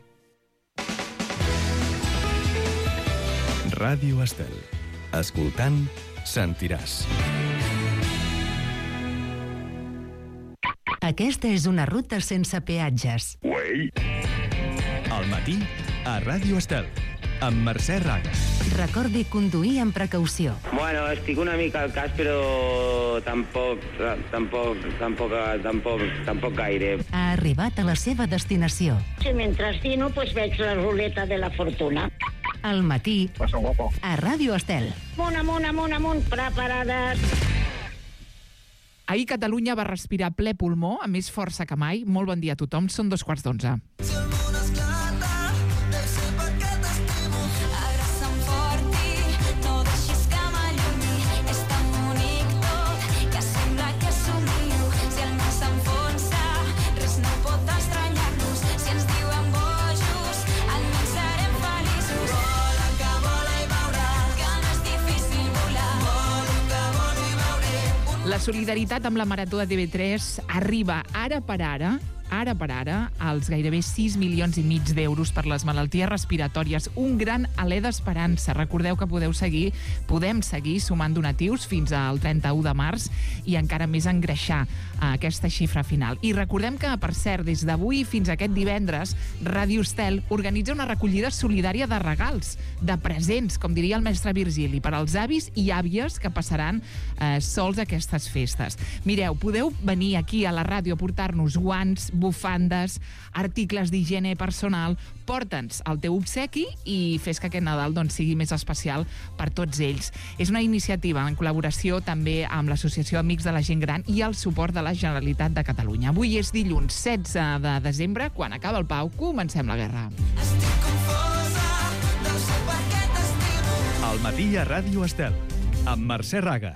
K: Ràdio Estel. Escoltant, sentiràs.
G: Aquesta és una ruta sense peatges.
K: Uei. Al matí, a Ràdio Estel, amb Mercè Raga.
G: Recordi conduir amb precaució.
P: Bueno, estic una mica al cas, però tampoc, tampoc, tampoc, tampoc, tampoc gaire.
G: Ha arribat a la seva destinació.
Q: Si mentre dino, pues veig la ruleta de la fortuna.
G: Al matí, a Ràdio Estel.
Q: Amunt, amunt, amunt, amunt, preparades.
R: Ahir Catalunya va respirar ple pulmó, amb més força que mai. Molt bon dia a tothom, són dos quarts d'onze. La solidaritat amb la Marató de T V tres arriba ara per ara, ara per ara, als gairebé sis milions i mig d'euros per les malalties respiratòries. Un gran alè d'esperança. Recordeu que podeu seguir, podem seguir sumant donatius fins al trenta-u de març i encara més engreixar aquesta xifra final. I recordem que, per cert, des d'avui fins aquest divendres, Ràdio Estel organitza una recollida solidària de regals, de presents, com diria el mestre Virgili, per als avis i àvies que passaran eh, sols aquestes festes. Mireu, podeu venir aquí a la ràdio a portar-nos guants, bufandes, articles d'higiene personal. Porta'ns el teu obsequi i fes que aquest Nadal doncs, sigui més especial per tots ells. És una iniciativa en col·laboració també amb l'Associació Amics de la Gent Gran i el suport de la Generalitat de Catalunya. Avui és dilluns setze de desembre, quan acaba el Pau, comencem la guerra.
K: Al matí a Ràdio Estel, amb Mercè Raga.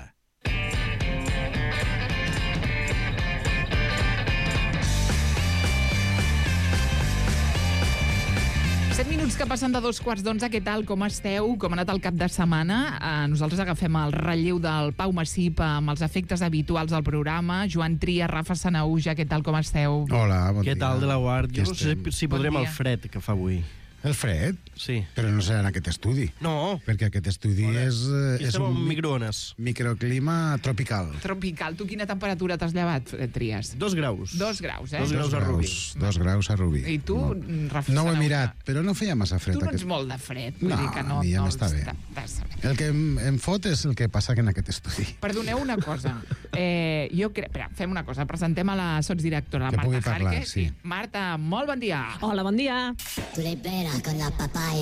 R: Set minuts que passen de dos quarts d'onze. Què tal, com esteu? Com ha anat el cap de setmana? Eh, nosaltres agafem el relleu del Pau Massip amb els efectes habituals del programa. Joan Tria, Rafa Sanauja, què tal, com esteu?
S: Hola, bon
T: dia. Què tal de la guàrdia? Jo no sé si podrem
R: Bon
T: el
R: dia.
T: fred que fa avui.
S: El fred?
T: Sí.
S: Però no serà en aquest estudi.
T: No.
S: Perquè aquest estudi
T: Hola.
S: és, eh,
T: Aquí
S: és
T: estem
S: un
T: amb
S: mi-
T: microones.
S: microclima tropical.
R: Tropical. Tu quina temperatura t'has llevat, eh, Tries?
T: Dos graus.
R: Dos graus, eh?
S: Dos graus a Rubí. Dos graus a Rubí.
R: I tu, Rafa
S: No ho he
R: Sanauja?
S: mirat, però no feia massa fred.
R: Tu no ets
S: aquest-
R: molt de fred, vull
S: No,
R: dir que no...
S: a mi ja
R: no
S: m'està bé.
R: estàs bé.
S: El que em, em fot és el que passa en aquest estudi.
R: Perdoneu una cosa. Eh, jo crec... Espera, fem una cosa. Presentem a la sotsdirectora, la
S: Que
R: Marta
S: pugui parlar,
R: Jarque.
S: sí.
R: Marta, molt bon dia.
U: Hola, bon dia.
V: Tú le peras con la papaya.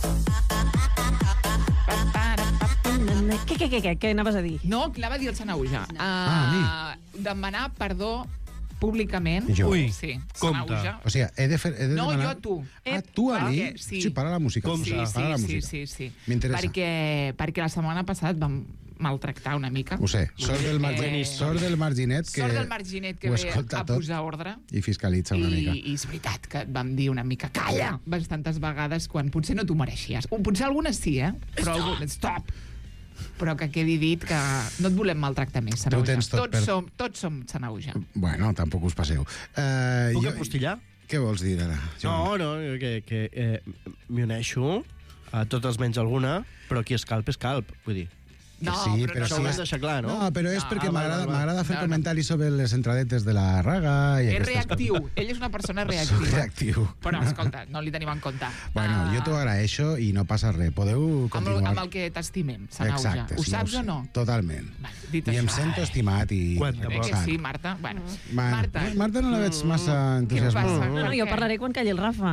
U: Què, què, què, què, què anaves a dir?
R: No, qui la va dir el Sanauja? No. Uh,
S: Ah,
R: demanar perdó públicament.
S: Jo?
R: Ui, sí, Sanauja.
S: O sigui, he de, fer, he de
R: No,
S: demanar...
R: jo tu.
S: Ah, tu a mi?
R: Perquè- Sí.
S: Sí, para la música.
R: Com sí, sí,
S: para la
R: sí,
S: música.
R: sí, sí.
S: M'interessa.
R: Perquè, perquè la setmana passada et vam maltractar una mica.
S: Ho sé, sort del, marginet, sort del marginet que,
R: Sort del marginet que
S: ho
R: ve
S: escolta
R: a
S: tot
R: posar ordre.
S: i fiscalitza una
R: I,
S: mica.
R: I és veritat que et vam dir una mica calla bastantes vegades quan potser no t'ho mereixies. O potser algunes sí, eh? Però stop! Algun, stop! Però que quedi dit que no et volem maltractar més, Sanauja.
S: tens tot
R: tots,
S: per-
R: som, tots som Sanauja.
S: Bueno, tampoc us passeu. Uh,
T: Puc apostillar?
S: Què vols dir ara?
T: No, no, que, que eh, m'hi uneixo a totes menys alguna, però qui és calp és calp, vull dir.
R: No,
S: sí,
T: però, però això ho has de deixar clar, no?
S: No, però és
T: No,
S: perquè
T: ah, val,
S: m'agrada
T: val, val.
S: m'agrada fer
R: No, no.
S: comentaris sobre les entradetes de la raga i
R: És
S: aquestes
R: reactiu.
S: coses.
R: Ell és una persona
S: Soc
R: reactiva.
S: reactiu.
R: Però, escolta, no li tenim en compte.
S: Bueno, jo t'ho agraeixo i no passa res. Podeu
R: Amb, el-
S: continuar.
R: amb el que t'estimem, Sanauja.
S: Exacte,
R: Ho
S: sí,
R: saps
S: sé.
R: o no?
S: Totalment.
R: Dit
S: I em
R: això.
S: sento estimat i
R: Eh que
S: recolzat.
R: sí, Marta? Bueno,
S: Ma-
R: Marta.
S: Marta no la veig massa entusiasmada.
R: passa?
U: Bueno, jo parlaré quan calli el Rafa.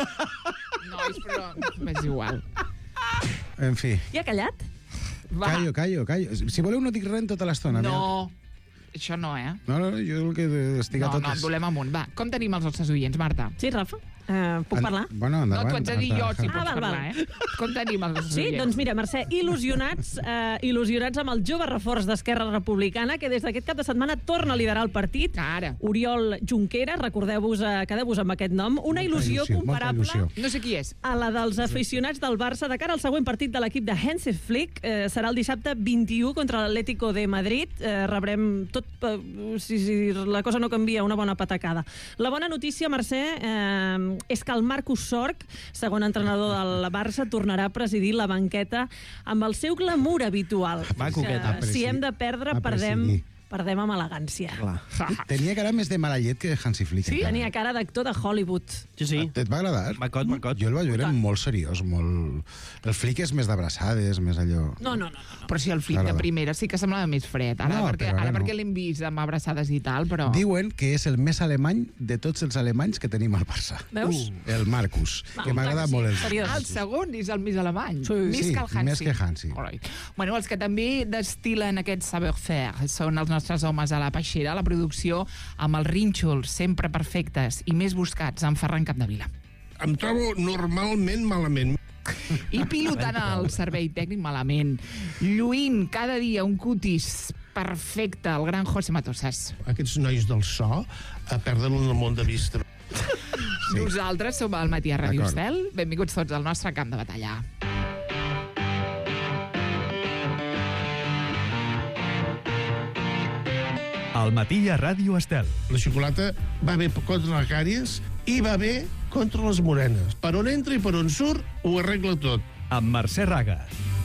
R: Nois, però m'és igual.
S: En fi.
U: Ja ha callat?
R: Va.
S: Callo, callo, callo. Si voleu no dic res tota l'estona.
R: No, això no, eh?
S: No, no, jo el que estic a
R: No, no,
S: totes.
R: et volem amunt. Va, com tenim els nostres oients, Marta?
U: Sí, Rafa? Uh, puc
S: En-
U: parlar?
S: Bueno,
R: No,
S: endavant.
R: tu ets a dir jo si
U: Ah,
R: pots
U: val,
R: parlar,
U: val.
R: eh? Com tenim els nostres
U: Sí,
R: oients?
U: doncs mira, Mercè, il·lusionats, eh, il·lusionats amb el jove reforç d'Esquerra Republicana, que des d'aquest cap de setmana torna a liderar el partit.
R: Ara.
U: Oriol Junqueras, recordeu-vos, eh, quedeu-vos amb aquest nom. Una il·lusió,
S: il·lusió, molta
U: comparable
S: il·lusió.
R: No sé qui és.
U: a la dels aficionats del Barça de cara al següent partit de l'equip de Hansi Flick. Eh, serà el dissabte vint-i-u contra l'Atlético de Madrid. Eh, rebrem tot, eh, si, si la cosa no canvia, una bona patacada. La bona notícia, Mercè, eh, és que el Marcus Sorg, segon entrenador del Barça, tornarà a presidir la banqueta amb el seu glamour habitual.
T: Maco,
U: Que,
T: aquest.
U: si hem de perdre,
S: A
U: perdem
S: presidir.
U: perdem amb elegància.
S: Tenia cara més de mala llet que Hansi Flick.
U: Sí?
S: encara.
U: Tenia cara d'actor de Hollywood.
T: Sí, sí.
S: Et va agradar?
T: Macot, macot.
S: Jo el vaig veure molt seriós, molt... El Flick és més d'abraçades, més allò...
U: No, no, no. no.
R: Però si el Flick de primera sí que semblava més fred. Ara,
S: No,
R: perquè,
S: però ara
R: ara
S: no.
R: perquè l'hem vist amb abraçades i tal, però...
S: Diuen que és el més alemany de tots els alemanys que tenim al Barça.
R: Veus?
S: El Marcus,
R: Va,
S: que m'agrada
R: sí.
S: molt el...
R: Seriós. El segon és el més alemany.
S: Sí,
R: més
S: sí,
R: que el Hansi.
S: més que Hansi.
R: Alright. Bueno, els que també destilen aquest savoir-faire són els nostres homes a la peixera, a la producció, amb els rínxols sempre perfectes i més buscats, en Ferran Capdevila.
B: Em trobo normalment malament.
R: I pilotant el servei tècnic malament. Lluint cada dia un cutis perfecte, el gran José Matosas.
B: Aquests nois del so a perdre-lo en el món de vista.
R: Sí. Nosaltres som al Matí a Ràdio
B: D'acord.
R: Estel. Benvinguts tots al nostre camp de batalla.
K: Al matí a Ràdio Estel.
B: La xocolata va bé contra les càries i va bé contra les morenes. Per on entra i per on surt, ho arregla tot.
K: Amb Mercè Raga.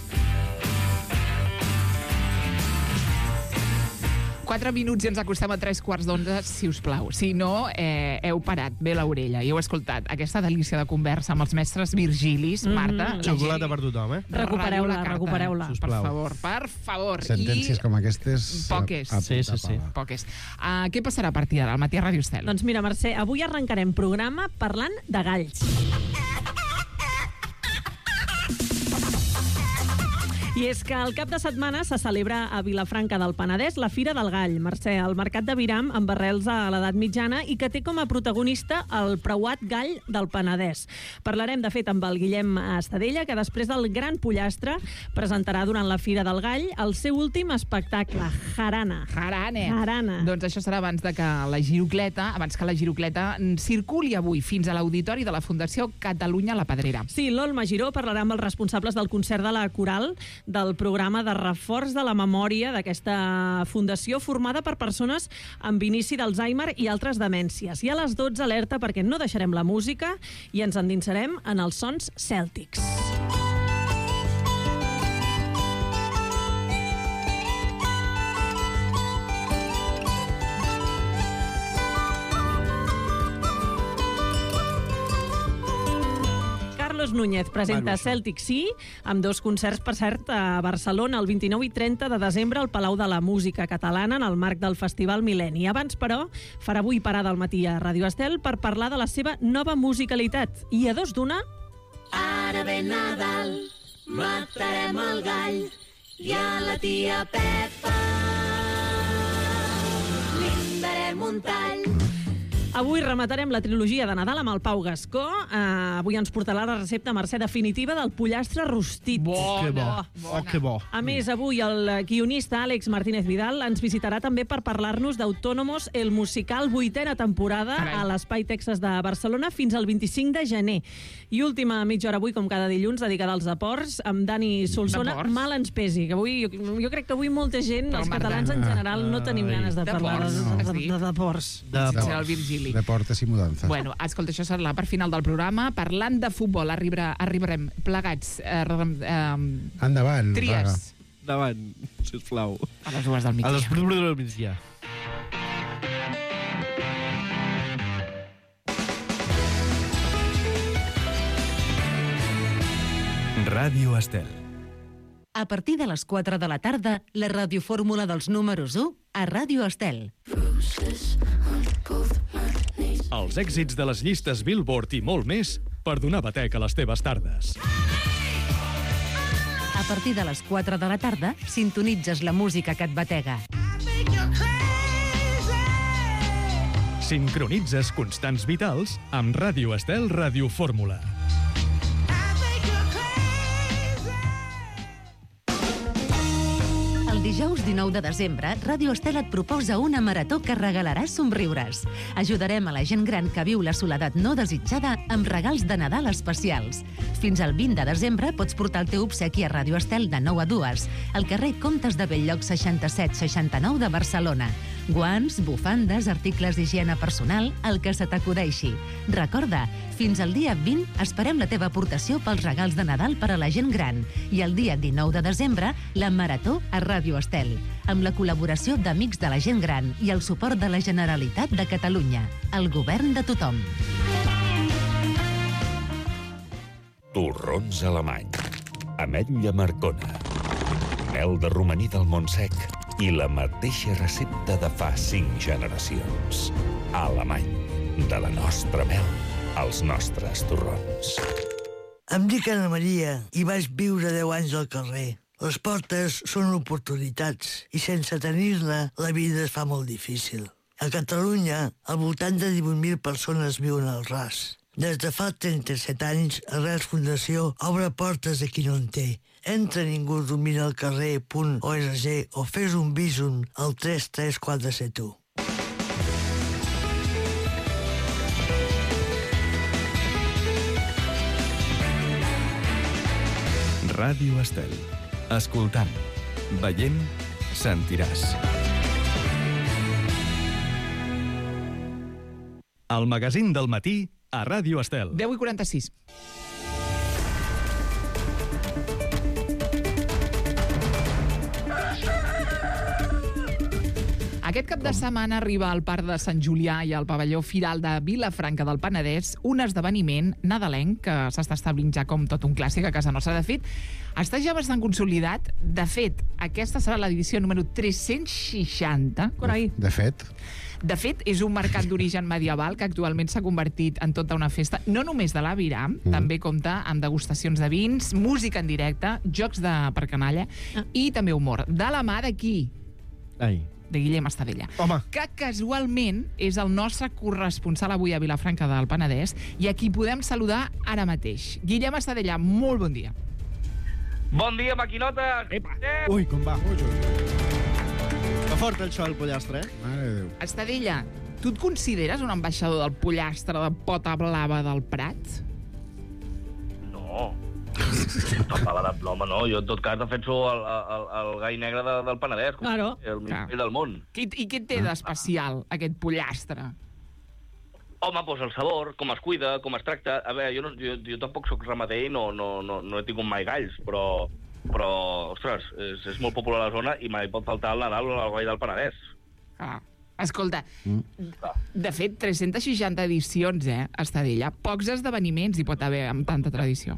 R: Quatre minuts i ens acostem a tres quarts d'onze, si us plau. Si no, eh, heu parat bé l'orella i heu escoltat aquesta delícia de conversa amb els mestres Virgilis.
U: Mhm.
R: Marta...
T: Xocolata per tothom, eh?
U: Recupereu-la,
R: ratlleu la carta,
U: recupereu-la.
R: Per
T: Sisplau.
R: favor, per favor.
S: Sentències com aquestes...
R: Poques.
S: a- a
T: Sí, sí,
S: punta
T: sí.
S: pala.
R: Poques. Uh, què passarà a partir d'ara al Matí a Ràdio Estel?
U: Doncs mira, Mercè, avui arrencarem programa parlant de galls. I és que el cap de setmana se celebra a Vilafranca del Penedès la Fira del Gall, Mercè, el mercat de Viram amb arrels a l'edat mitjana i que té com a protagonista el preuat gall del Penedès. Parlarem, de fet, amb el Guillem Estadella, que després del Gran Pollastre presentarà durant la Fira del Gall el seu últim espectacle, Jarana.
R: Jarane.
U: Jarana.
R: Doncs això serà abans de que la girocleta, abans que la girocleta mm, circuli avui fins a l'auditori de la Fundació Catalunya La Pedrera.
U: Sí, l'Olma Giró parlarà amb els responsables del concert de la Coral del programa de reforç de la memòria d'aquesta fundació formada per persones amb inici d'Alzheimer i altres demències. I a les dotze alerta perquè no deixarem la música i ens endinsarem en els sons cèltics. Carlos Núñez presenta Celtic Sí, amb dos concerts, per cert, a Barcelona el vint-i-nou i trenta de desembre al Palau de la Música Catalana en el marc del Festival Mil·lenni. Abans, però, farà avui parada al matí a Ràdio Estel per parlar de la seva nova musicalitat. I a dos d'una...
H: Ara ve Nadal, matarem el gall i a la tia Pepa li darem un tall.
U: Avui rematarem la trilogia de Nadal amb el Pau Gascó. Uh, avui ens portarà la recepta, Mercè, definitiva del pollastre rostit.
T: Bona, que bo. Oh, que bo.
U: A més, avui el guionista Àlex Martínez Vidal ens visitarà també per parlar-nos d'Autònomos, el musical, vuitena temporada
R: Carai.
U: a l'Espai Texas de Barcelona fins al vint-i-cinc de gener. I última mitja hora avui, com cada dilluns, dedicada als aports, amb Dani Solsona.
R: Deports?
U: Mal ens pesi, que avui, jo, jo crec que avui molta gent,
R: Però,
U: els
R: Marta,
U: catalans en general, no tenim
T: ai.
U: ganes de parlar
R: Deports,
U: de,
R: has
U: de,
R: dit?
U: de, de deports.
T: De...
R: Serà el Virgili.
S: Deportes i mudances.
R: Bueno, escolta, això serà la part final del programa. Parlant de futbol, arribarà, arribarem plegats. Eh, eh,
S: Endavant, Raga.
R: tries
T: Davant, sisplau.
R: a les dues del migdia.
T: A les dues del migdia.
K: Ràdio Estel.
G: A partir de les quatre de la tarda, la radiofórmula dels números u a Ràdio Estel.
K: Els èxits de les llistes Billboard i molt més per donar batec a les teves tardes.
G: A partir de les quatre de la tarda, sintonitzes la música que et batega.
K: Sincronitzes constants vitals amb Ràdio Estel Radiofórmula.
G: El dijous dinou de desembre, Ràdio Estel et proposa una marató que regalarà somriures. Ajudarem a la gent gran que viu la soledat no desitjada amb regals de Nadal especials. Fins al vint de desembre pots portar el teu obsequi a Ràdio Estel de nou a dues, al carrer Comtes de Belllloc seixanta-set seixanta-nou de Barcelona. Guants, bufandes, articles d'higiene personal, el que se t'acudeixi. Recorda, fins al dia vint esperem la teva aportació pels regals de Nadal per a la gent gran. I el dia dinou de desembre, la Marató a Ràdio Estel, amb la col·laboració d'Amics de la Gent Gran i el suport de la Generalitat de Catalunya. El govern de tothom.
E: Torrons alemany, ametlla marcona, mel de romaní del Montsec i la mateixa recepta de fa cinc generacions. Alemany, de la nostra mel als nostres torrons.
I: Em dic Anna Maria i vaig viure deu anys al carrer. Les portes són oportunitats i sense tenir-ne la vida es fa molt difícil. A Catalunya, al voltant de divuit mil persones viuen al ras. Des de fa trenta-set anys, Arrels Fundació obre portes a qui no en té. Entra ningú domina el carrer punt org o fes un bíson al tres tres quatre set u.
K: Ràdio Estel. Escoltant, veient, sentiràs. El magazín del matí a Ràdio Estel.
R: deu i quaranta-sis. Aquest cap de setmana arriba al Parc de Sant Julià i al pavelló Firal de Vilafranca del Penedès un esdeveniment nadalenc que s'està establint ja com tot un clàssic a casa nostra. De fet, està ja bastant consolidat. De fet, aquesta serà l'edició número tres-cents seixanta.
S: Carai. De fet.
R: De fet, és un mercat d'origen medieval que actualment s'ha convertit en tota una festa, no només de l'aviram, mm. també compta amb degustacions de vins, música en directe, jocs de per canalla ah. i també humor. De la mà d'aquí,
T: Ai.
R: de Guillem Estadella,
T: Home.
R: que casualment és el nostre corresponsal avui a Vilafranca del Penedès i a qui podem saludar ara mateix. Guillem Estadella, molt bon dia.
W: Bon dia, maquinota! Epa.
T: Ui, com va? Va fort això, el pollastre, eh?
S: Mare de Déu.
R: Estadella, tu et consideres un ambaixador del pollastre de pota blava del Prat?
W: No. Pota de ploma, no. Jo, en tot cas, defenso el, el, el gai negre de, del Penedès.
R: Claro.
W: El millor del món.
R: I, I què té d'especial, aquest pollastre?
W: Home, doncs el sabor, com es cuida, com es tracta. A veure, jo, no, jo, jo tampoc sóc ramader i no, no, no, no he tingut mai galls, però... però, ostres, és, és molt popular a la zona i mai pot faltar el Nadal o el Gall del Penedès.
R: Ah, escolta, mm. de fet, tres-centes seixanta edicions, eh, Estadella. Pocs esdeveniments hi pot haver amb tanta tradició.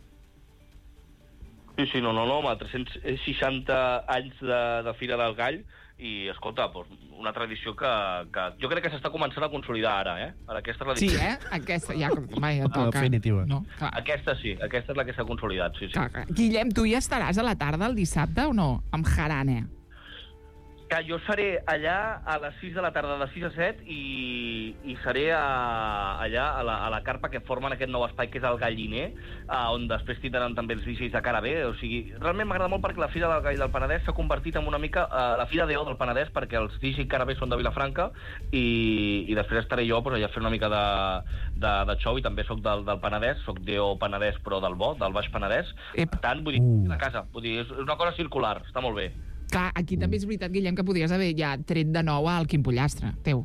W: Sí, sí, no, no, no, home, tres-cents seixanta anys de, de Fira del Gall i, escolta, doncs, una tradició que, que jo crec que s'està començant a consolidar ara, eh? Ara, aquesta és la
R: sí, eh? Aquesta ja, mai ja toca.
T: Definitiva.
R: No,
W: aquesta sí, aquesta és la que s'ha consolidat, sí, sí.
R: Clar, clar. Guillem, tu hi estaràs a la tarda el dissabte o no? Amb jarana.
W: Que jo seré allà a les sis de la tarda, de sis a set, i, i seré a, allà a la, a la carpa que formen aquest nou espai, que és el Galliner, a, on després tindran també els D Js de cara B. O sigui, realment m'agrada molt perquè la Fira del Gall del Penedès s'ha convertit en una mica uh, la Fira d'O del Penedès, perquè els D Js cara B són de Vilafranca, i, i després estaré jo pues, allà fent una mica de, de, de show, i també sóc del, del Penedès, sóc d'O Penedès, però del bo, del Baix Penedès. Ep. Per tant, vull dir, uh. a casa, vull dir, és una cosa circular, està molt bé.
R: Clar, aquí també és veritat, Guillem, que podries haver ja tret de nou al Quim Pollastre, teu.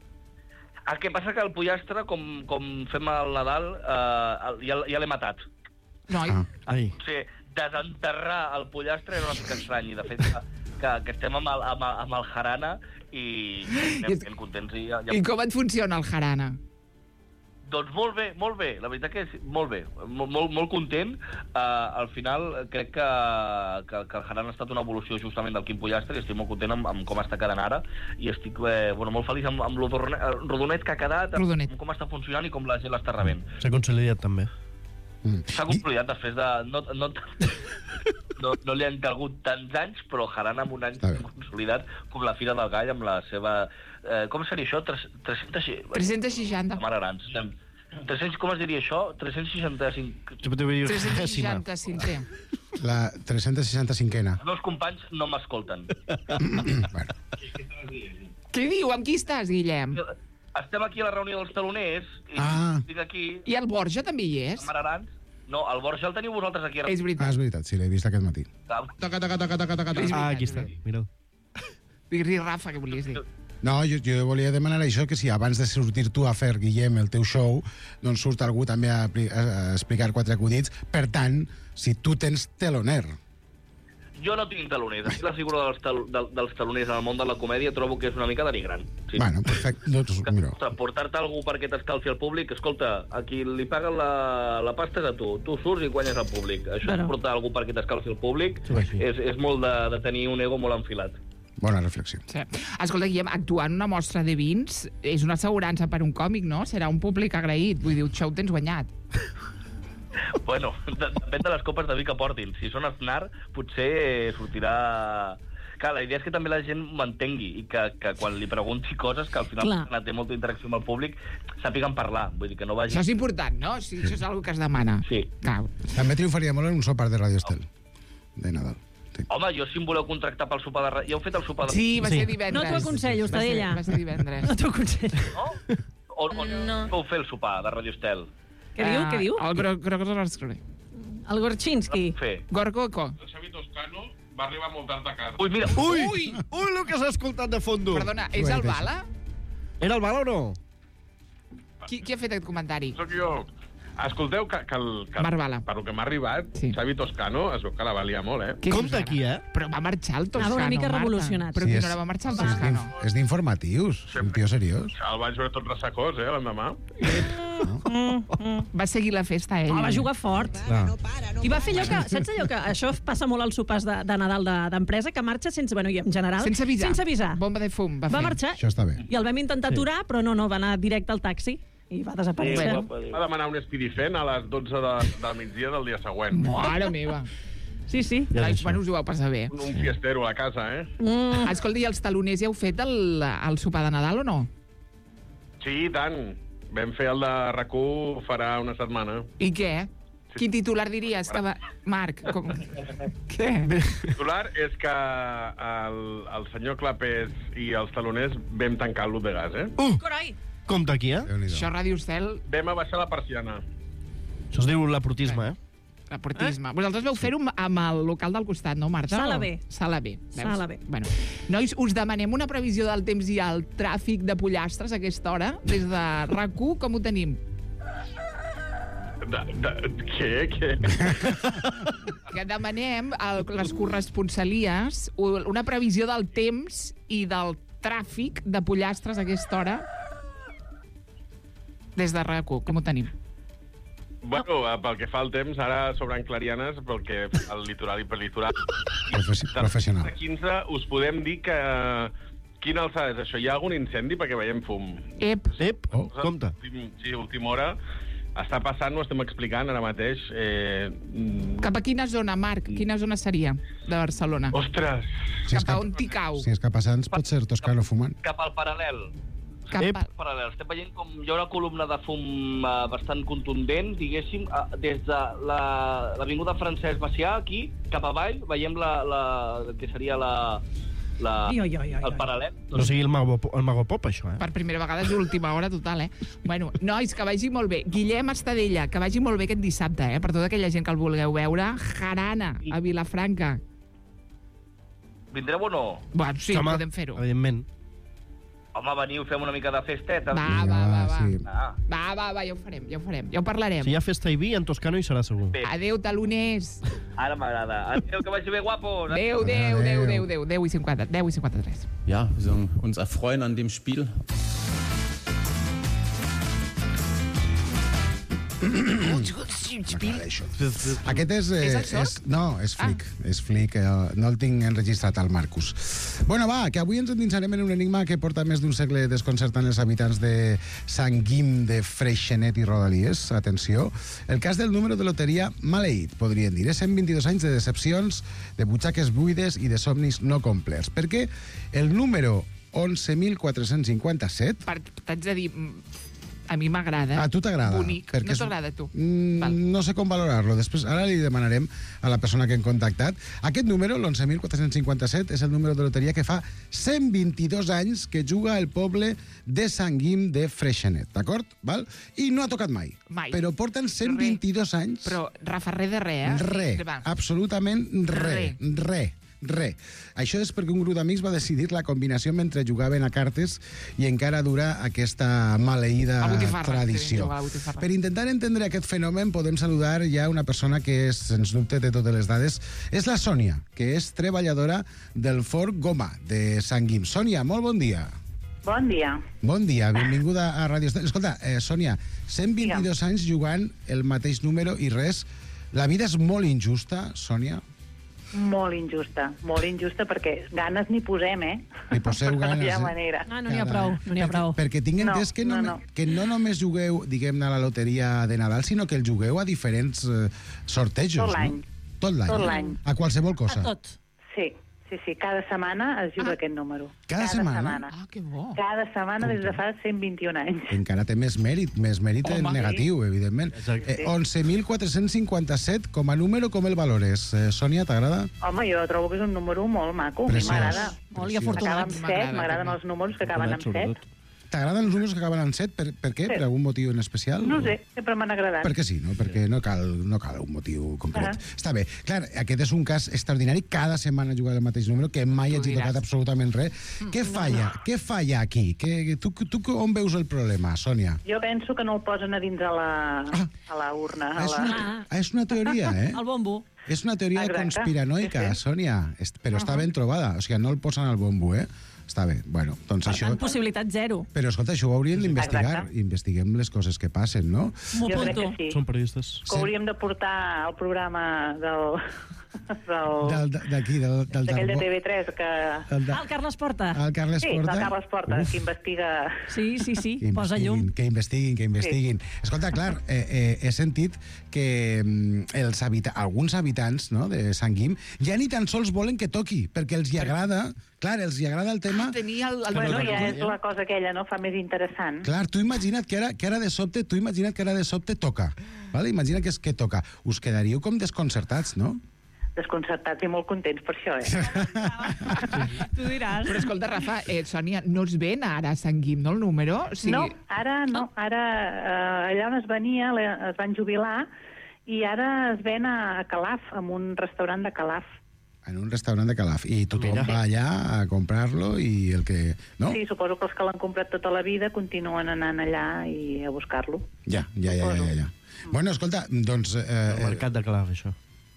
W: El que passa que el pollastre, com, com fem al Nadal, eh, ja, ja l'he matat.
R: Noi.
T: Ah. Ai.
W: O sigui, desenterrar el pollastre era una mica estrany, i de fet que, que, que estem amb el, amb, el, amb el jarana i, i anem ben contents. I, ja, ja...
R: I com et funciona el jarana?
W: Doncs molt bé, molt bé. La veritat que és molt bé. Molt, molt, molt content. Uh, al final crec que, que, que el Jarana ha estat una evolució justament del Quim Pollastre i estic molt content amb, amb com està quedant ara i estic eh, bueno, molt feliç amb, amb lo rodonet que ha quedat, amb com està funcionant i com la gent l'està rebent.
T: S'ha consolidat també.
W: Mm. S'ha consolidat després de... No, no, no, no li han calgut tants anys, però Jarana amb un any consolidat com la Fira del Gall amb la seva... Eh, com seria això?
R: tres-cents seixanta.
W: Mare grans. tres cents, com es diria això? tres-cents seixanta-cinc...
R: tres-cents seixanta-cinc.
S: La tres-cents seixanta-cinquena.
W: Els meus companys no m'escolten.
S: Bueno.
R: Què diu? Amb qui estàs, Guillem?
W: Estem aquí a la reunió dels taloners i
S: ah.
W: estic aquí...
R: I el Borja també hi és?
W: Mararans. No, el Borja el teniu vosaltres aquí.
R: És veritat.
S: Ah, és veritat, sí, l'he vist aquest matí.
W: Taca,
S: taca, taca, taca, taca, taca.
T: Ah, aquí està, mira'l.
R: Dir-li Rafa, que volies dir.
S: No, jo, jo volia demanar això, que si abans de sortir tu a fer, Guillem, el teu show, doncs surt algú també a, a, a explicar quatre acudits. Per tant, si tu tens teloner...
W: Jo no tinc taloners. Aquí la figura dels, tal, del, dels taloners en el món de la comèdia trobo que és una mica denigrant. Sí.
S: Bueno, perfecte. Doncs, mira.
W: Ostres, portar-te algú perquè t'escalfi al públic, escolta, a qui li paguen la, la pasta és a tu. Tu surts i guanyes al públic. Això
U: Però...
W: de portar algú perquè t'escalfi al públic
S: Sí.
W: és, és molt de, de tenir un ego molt enfilat.
S: Bona reflexió.
R: Sí. Escolta, Guillem, actuar en una mostra de vins és una assegurança per un còmic, no? Serà un públic agraït. Vull dir, el show tens guanyat.
W: Bueno, depèn de les copes de vi que portin. Si són Aznar, potser sortirà... Clar, la idea és que també la gent m'entengui i que, que quan li pregunti coses que al final
R: Clar.
W: té molta interacció amb el públic, sàpiguen parlar. Vull dir que no vagi...
R: Això és important, no? Sí, això és una que es demana.
W: Sí.
R: Cau.
S: També triomfaria molt en un sopar de Radio Estel, de Nadal.
W: Home, jo si em voleu contractar pel sopar de... ra- Ja heu fet el sopar de...
R: Sí, va ser divendres.
U: No t'ho aconsello, Estadella.
R: Va ser, va ser divendres.
U: No t'ho aconsello.
W: No? On, on no. vau fer el sopar de Radio Estel?
U: Què diu, què diu?
R: El Gorgorski.
U: El Gorchinski.
R: Gorgoko.
A: El Xavi Toscano va arribar molt tard a casa.
W: Ui, mira.
T: Ui! Ui, ui el que s'ha escoltat de fondo.
R: Perdona, és el Bala?
T: Era el Bala o no?
R: Qui, qui ha fet aquest comentari?
A: Soc jo. Escolteu que, que, el, que
R: Barbala.
A: per lo que m'ha arribat, sí. Xavi Toscano es veu que la valia molt, eh?
R: Què Compte aquí, eh? Però va marxar el Toscano,
U: Anava una mica
R: Marta.
U: revolucionat.
R: Però
S: Sí,
R: quina
S: és-
R: hora va marxar el
S: Sí, és
R: Toscano?
S: d'inf- És d'informatius, un tio seriós.
A: El vaig veure tot ressacós, eh, l'endemà.
R: Va seguir la festa, ell.
U: Oh, va jugar fort.
S: Clar.
U: I va fer allò que... Saps allò que... Això passa molt als sopars de, de Nadal de- d'empresa, que marxa sense... Bueno, i en general...
R: Sense avisar.
U: Sense avisar.
R: Bomba de fum, va,
U: Va
R: fer.
U: marxar
S: Això està bé.
U: i el vam intentar
A: Sí.
U: aturar, però no, no, va anar directe al taxi i va desaparèixer.
A: Va demanar un Speedifent a les dotze de, del migdia del dia següent.
R: Mare meva.
U: Sí, sí.
R: Nois, bueno, us ho vau passar bé.
A: Un, un fiestero a la casa, eh?
U: Mm.
R: Escolta, i els taloners ja heu fet el, el sopar de Nadal o no?
A: Sí, i tant. Vam fer el de RAC u farà una setmana.
R: I què? Quin titular diries que va... Marc, com... Què?
A: El titular és que el, el senyor Clapés i els taloners vam tancar el l'U de gas, eh?
T: Uh!
U: Carai!
T: Compte aquí, eh?
R: Això a Ràdio Estel,
A: Vam abaixar la persiana.
T: Això es diu l'aportisme, eh?
R: l'aportisme. Eh? Vosaltres veu fer-ho amb el local del costat, no, Marta?
U: Sala
R: O-
U: B.
R: Sala B. Veus?
U: Sala B.
R: Bueno, nois, us demanem una previsió del temps i el tràfic de pollastres a aquesta hora. Des de RAC u, com ho tenim?
A: De, de, què? Què?
R: Que demanem a les corresponsalies una previsió del temps i del tràfic de pollastres a aquesta hora des de RAC u. Com ho tenim?
A: Bueno, eh, pel que fa al temps, ara sobran clarianes pel que fa al litoral i pel litoral.
S: Professi professional.
A: A quinze us podem dir que... Quina alçada és això? Hi ha algun incendi? Perquè veiem fum.
R: Ep.
T: Ep, oh, compte.
A: Últim, sí, última hora. Està passant, ho estem explicant ara mateix. Eh, mm,
R: Cap a quina zona, Marc? Quina zona seria de Barcelona?
A: Ostres!
S: Si és
R: Cap a
S: cap-
R: on t'hi cau?
S: Si és cap a Sants, pot ser Toscano fumant.
W: Cap al paral·lel.
R: Cap
W: a... paral·lel. Estem veient com hi ha una columna de fum uh, bastant contundent, diguéssim, uh, des de la- l'avinguda Francesc Macià, aquí, cap avall, veiem la, la, el que seria la, la,
U: Ai, ai, ai, ai,
W: el paral·lel.
T: O sigui, el Mago, el Mago Pop, això, eh?
R: Per primera vegada és l'última hora total, eh? Bueno, nois, que vagi molt bé. Guillem Estadella, que vagi molt bé aquest dissabte, eh? Per tota aquella gent que el vulgueu veure. Jarana, a Vilafranca.
W: Vindreu o no?
R: Bueno, sí,
T: Home,
R: podem fer-ho.
T: Evidentment.
W: Home, veniu, fem una mica de festeta.
R: Va, va, va, va.
S: Sí.
W: Ah.
R: Va, va, va, ja ho farem, ja ho farem. Ja ho parlarem.
T: Si hi ha festa i vi, en Toscano hi serà segur.
W: Bé.
R: Adéu, taloners.
W: Ara m'agrada. Adéu, que vagi bé, guapos.
R: Adéu, adéu, adéu, adéu, adéu. deu i cinquanta, deu i cinquanta-tres.
D: Ja, wir sollen uns erfreuen an dem Spiel.
S: Aquest és... Eh,
R: És el Sorc?
S: és no, és Flick. Ah. És Flick, eh, no el tinc enregistrat al Marcus. Bueno, va, que avui ens endinsarem en un enigma que porta més d'un segle desconcertant els habitants de Sant Guim de Freixenet i Rodalies. Atenció, el cas del número de loteria maleït, podríem dir. És cent vint-i-dos anys de decepcions, de butxaques buides i de somnis no complerts. Perquè el número onze mil quatre-cents cinquanta-set...
R: Per, t'haig de dir, a mi m'agrada.
S: A tu t'agrada?
R: Bonic.
S: Perquè
R: No
S: és-
R: t'agrada a tu?
S: Mm, no sé com valorarlo. Després, ara li demanarem a la persona que hem contactat. Aquest número, l'onze mil quatre-cents cinquanta-set, és el número de loteria que fa cent vint-i-dos anys que juga el poble de Sant Guim de Freixenet, d'acord? Val? I no ha tocat mai.
R: Mai.
S: Però porten cent vint-i-dos anys...
R: Però, Rafa, res de res, eh?
S: Re,
R: Va.
S: absolutament re, re. Re. Això és perquè un grup d'amics va decidir la combinació mentre jugaven a cartes i encara dura aquesta maleïda
R: La botifarra,
S: tradició.
R: sí, jugar a la botifarra.
S: Per intentar entendre aquest fenomen podem saludar ja una persona que és, sens dubte, té totes les dades. És la Sònia, que és treballadora del Forn Goma de Sant Guim. Sònia, molt bon dia.
C: Bon dia.
S: Bon dia, benvinguda a Ràdio Estel. Escolta, eh, Sònia, cent vint-i-dos anys jugant el mateix número i res. La vida és molt injusta, Sònia?
C: Molt injusta, molt injusta, perquè ganes n'hi posem, eh?
S: Hi poseu ganes,
C: No hi ha
S: eh?
C: manera.
U: Ah, no n'hi ha prou, no n'hi ha prou.
S: Perquè tinc entès
C: No,
S: que, no,
C: no, no.
S: que no només jugueu, diguem-ne, a la loteria de Nadal, sinó que el jugueu a diferents eh, sortejos,
C: Tot l'any.
S: no? Tot l'any.
C: Tot l'any.
S: A qualsevol cosa.
U: A tot.
C: Sí, sí, sí, cada setmana es juga ah. aquest número.
S: Cada setmana?
R: Ah, que bo.
C: Cada setmana des de fa cent vint-i-un anys.
S: Encara té més mèrit, més mèrit en
C: Home,
S: negatiu, evidentment. Eh,
C: Sí.
S: onze mil quatre-cents cinquanta-set, com a número, com el valores? Eh, Sònia, t'agrada?
C: Home, jo trobo que és un número molt maco. A mi
S: Preciós.
C: m'agrada.
U: Molt i
C: Acaba
U: afortunat.
C: amb set, m'agraden els números que acaben amb set.
S: T'agraden els números que acaben en set? Per, per què?
C: Sí.
S: Per algun motiu en especial?
C: No sé, sempre m'han agradat.
S: Perquè sí, no? Perquè no cal, no cal un motiu concret.
C: Ah.
S: Està bé. Clar, aquest és un cas extraordinari. Cada setmana jugar el mateix número, que mai hagi tocat absolutament res. Què falla? Què falla aquí? Que, tu, tu on veus el problema, Sònia?
C: Jo penso que no el posen a dins a la, a la urna. A
S: És
C: la...
S: una, ah, és una teoria, eh?
U: El bombo.
S: És una teoria
C: Exacte.
S: conspiranoica,
C: Sí, sí.
S: Sònia, Est- però està ben trobada. O sigui, no el posen al bombo, eh? Està bé. Bueno, doncs
U: Per
S: això...
U: tant, possibilitat zero.
S: Però, escolta, això ho hauríem d'investigar.
C: Exacte.
S: Investiguem les coses que passen, no?
U: M'ho
C: Jo crec
U: apunto.
C: que sí.
T: Són periodistes.
C: Que hauríem de portar al programa del... del
S: Del- D'aquí, del, del,
C: d'aquell de
S: del,
C: T V tres que...
S: del,
U: Ah, el Carles Porta.
S: el Carles
C: Sí,
S: Porta.
C: el Carles Porta,
S: Uf.
C: que investiga...
U: Sí, sí, sí,
S: Que
U: posa
S: investiguin,
U: llum.
S: que investiguin, que investiguin. Escolta, clar, eh, eh, he sentit que mm, els habita alguns habitants, no, de Sant Guim ja ni tan sols volen que toqui, perquè els hi agrada, clar, els hi agrada el tema.
R: Tenia el... el
C: Bueno, ja
R: el-
C: és la cosa aquella, no? Fa més interessant.
S: Clar, tu imagina't que ara, que ara de sobte, tu imagina't que ara de sobte toca, vale? Imagina que és que toca. Us quedaríeu com desconcertats, no?
C: Desconcertats i molt contents per això, eh?
U: Tu diràs.
R: Però escolta, Rafa, eh, Sònia, no es ven ara a Sant Guim, no, el número? O sigui...
C: No, ara no. Ara eh, allà on es venia, le- es van jubilar, i ara es ven a Calaf, en un restaurant de Calaf.
S: En un restaurant de Calaf. I tothom
C: Mira.
S: va allà a comprar-lo i el que... No?
C: Sí, suposo que els que l'han comprat tota la vida continuen anant allà i a buscar-lo.
S: Ja, ja, ja, ja, ja, ja. Bueno, escolta, doncs... Eh,
T: El mercat de Calaf, això.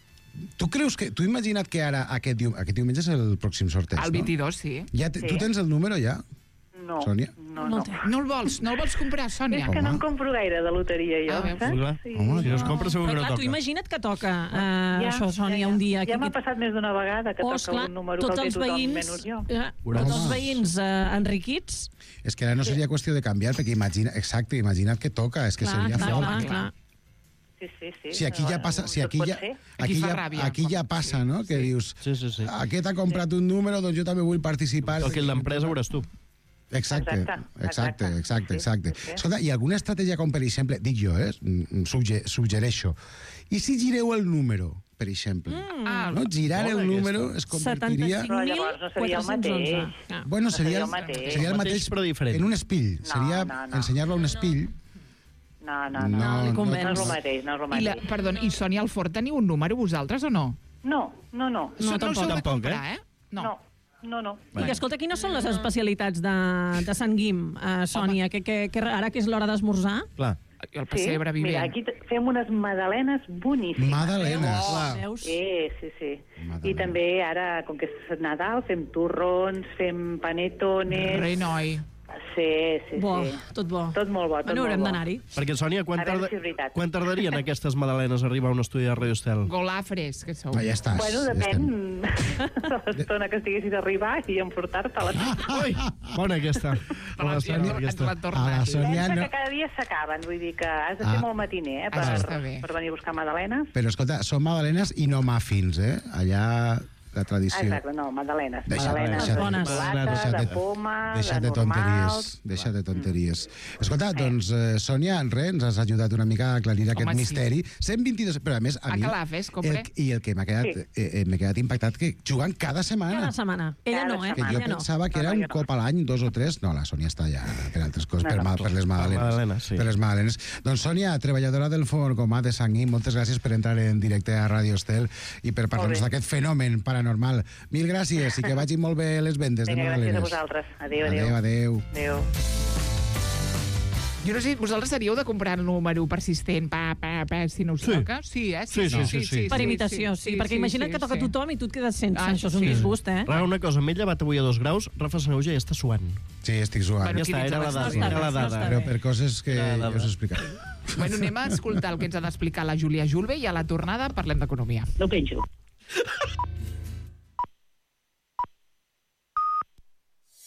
S: tu creus que... Tu imagina't que ara, aquest, dium, aquest diumenge és el pròxim sorteig,
R: El vint-i-dos, sí.
S: no? Ja te,
C: Sí.
S: Tu tens el número ja?
C: No,
S: Sònia?
C: no, no.
R: No el vols? No el vols comprar, Sònia?
C: És que no em compro gaire de loteria, jo,
R: Ah, veus?
C: saps?
T: Clar.
C: Sí.
T: Si no es compra, segur
U: Però
T: que no
U: clar, tu
T: toca.
U: imagina't que toca uh, això, Sònia, un dia.
C: Ja
U: que-
C: m'ha passat més d'una vegada que
U: Oh,
C: toca
U: esclar,
C: un número
U: tots
C: que el té
U: els
C: tothom,
U: veïns,
C: menys jo.
U: eh,
S: Veuràs.
U: tots els veïns eh, enriquits,
S: És que ara no seria qüestió de canviar, perquè imagina... Exacte, imagina't que toca, és que
U: clar,
S: seria
U: clar,
S: fort.
U: clar, clar.
C: Sí, sí, sí.
S: Si aquí ja passa, si
C: Tot
S: aquí
C: pot
S: ja,
C: ser.
S: aquí
R: Aquí fa
S: ja,
R: ràbia.
S: aquí ja passa, no? Que dius,
T: Sí, sí, sí.
S: aquest ha comprat un número, doncs jo també vull participar.
T: El que l'empresa veuràs tu.
S: Exacte,
C: Exacte,
S: exacte,
C: exacte.
S: exacte,
C: Sí,
S: exacte.
C: sí, sí.
S: Escolta, hi ha alguna estratègia com, per exemple, dic jo, eh? mm, Sugge, suggereixo, i si gireu el número, per exemple?
R: Ah,
S: No? Girar el
T: Bona
S: número es convertiria...
C: Però llavors no seria el mateix.
U: Ah.
S: Bueno, seria,
C: seria el mateix.
S: seria el
T: El
S: mateix,
T: mateix, però diferent.
S: en un espill.
C: No,
S: Seria
C: no, no.
S: ensenyar-lo a un espill.
C: No, no, no.
S: No,
C: No,
S: li
U: convenç.
C: no és el mateix, no és el
R: I, la,
C: mateix.
R: perdó, i Sònia, al Fort teniu un número vosaltres o no?
C: No, no, no.
R: No, no el sou de
T: tampoc,
R: comprar, eh?
C: No, no, no.
U: I que, escolta, quines són les especialitats de, de Sant Guim, uh, Sònia? Que, que, que ara que és l'hora d'esmorzar?
T: Clar.
R: El pessebre
C: Sí,
R: vivent.
C: mira, aquí t- fem unes magdalenes boníssimes.
S: Magdalenes.
U: Oh, veus?
C: Sí, sí, sí.
S: Magdalenes.
C: I també ara, com que és Nadal, fem torrons, fem panetones...
R: Rei noi.
C: Sí, sí,
U: Bo,
C: sí.
U: tot bo.
C: Tot molt bo, tot
U: Bueno, haurem
C: molt bo.
U: d'anar-hi.
T: Perquè, Sònia, quan,
C: A veure
T: tarda...
C: si és veritat.
T: quan tardarien aquestes magdalenes a arribar a un estudi de Radio Estel?
R: Golafres, que sou.
S: Ah, ja estàs.
C: Bueno,
S: ja
C: depèn
S: estem.
C: de l'estona que estiguessis a arribar i emportar-te-la.
T: Ui, bona aquesta. Bona
R: Ja
T: Sònia,
R: ens
T: aquesta.
R: l'ha
S: A la
R: tornat.
S: Sònia
C: Pensa
S: no...
C: que cada dia s'acaben, vull dir que has de ser
S: Ah.
C: molt matiner, eh, per,
R: Això està bé.
C: per venir a buscar magdalenes.
S: Però, escolta, són magdalenes i no muffins, eh? Allà la tradició...
C: Exacte, no, magdalenes.
S: Deixa-
C: magdalenes
S: deixa-
C: de
U: bones.
C: xocolata,
S: deixa
C: de
S: de-
C: poma,
S: Deixa
C: de
S: de tonteries,
C: normals...
S: deixa de tonteries. Escolta, doncs, eh, Sònia, res, ens has ajudat una mica a aclarir aquest
R: Home, sí.
S: misteri. cent vint-i-dos, però a més, a,
R: A
S: mi...
R: Calaf, eh, es compra.
S: el, I el que m'ha quedat,
C: Sí.
S: eh, eh, m'he quedat impactat, que juguen cada setmana.
U: Cada setmana. Ella
C: Cada
U: no, eh?
S: Que jo
U: Ella no.
S: pensava que
C: No,
S: era
C: no,
S: un
C: jo no.
S: cop a l'any, dos o tres. No, la Sònia està ja per altres coses,
C: No,
S: per,
C: no.
S: ma- per les magdalenes.
T: Per magdalenes, sí.
S: Per les magdalenes. Doncs, Sònia, treballadora del Forn Goma de Sant Guim, moltes gràcies per entrar en directe a Radio Estel i per parlar-nos
C: bé.
S: d'aquest fenomen paranormal Era normal. Mil gràcies i que vagin molt bé les vendes de
C: Vinga, gràcies
S: magdalenes.
C: a vosaltres. Adéu, adéu.
S: Adéu, adéu.
C: Adéu.
R: Jo no sé, vosaltres seríeu de comprar el número persistent, pa, pa, pa, si no us
T: Sí.
R: toca? Sí, eh?
T: Sí, sí, sí, sí.
U: Per imitació, sí, perquè imagina't que toca a tothom i tu et quedes sense.
R: Ah,
U: Això és un
R: sí.
U: disgust, eh?
T: Rafa, una cosa, m'he llevat avui a dos graus, Rafa Saneuja ja està suant.
S: Sí, estic suant.
T: Ja està, era la dada. Era la dada.
S: Però per coses que
T: Era la
S: ja
T: dada.
S: us he explicat.
R: Bueno, anem a escoltar el que ens ha d'explicar la Júlia Julve i a la tornada parlem d'economia.
Q: No penjo.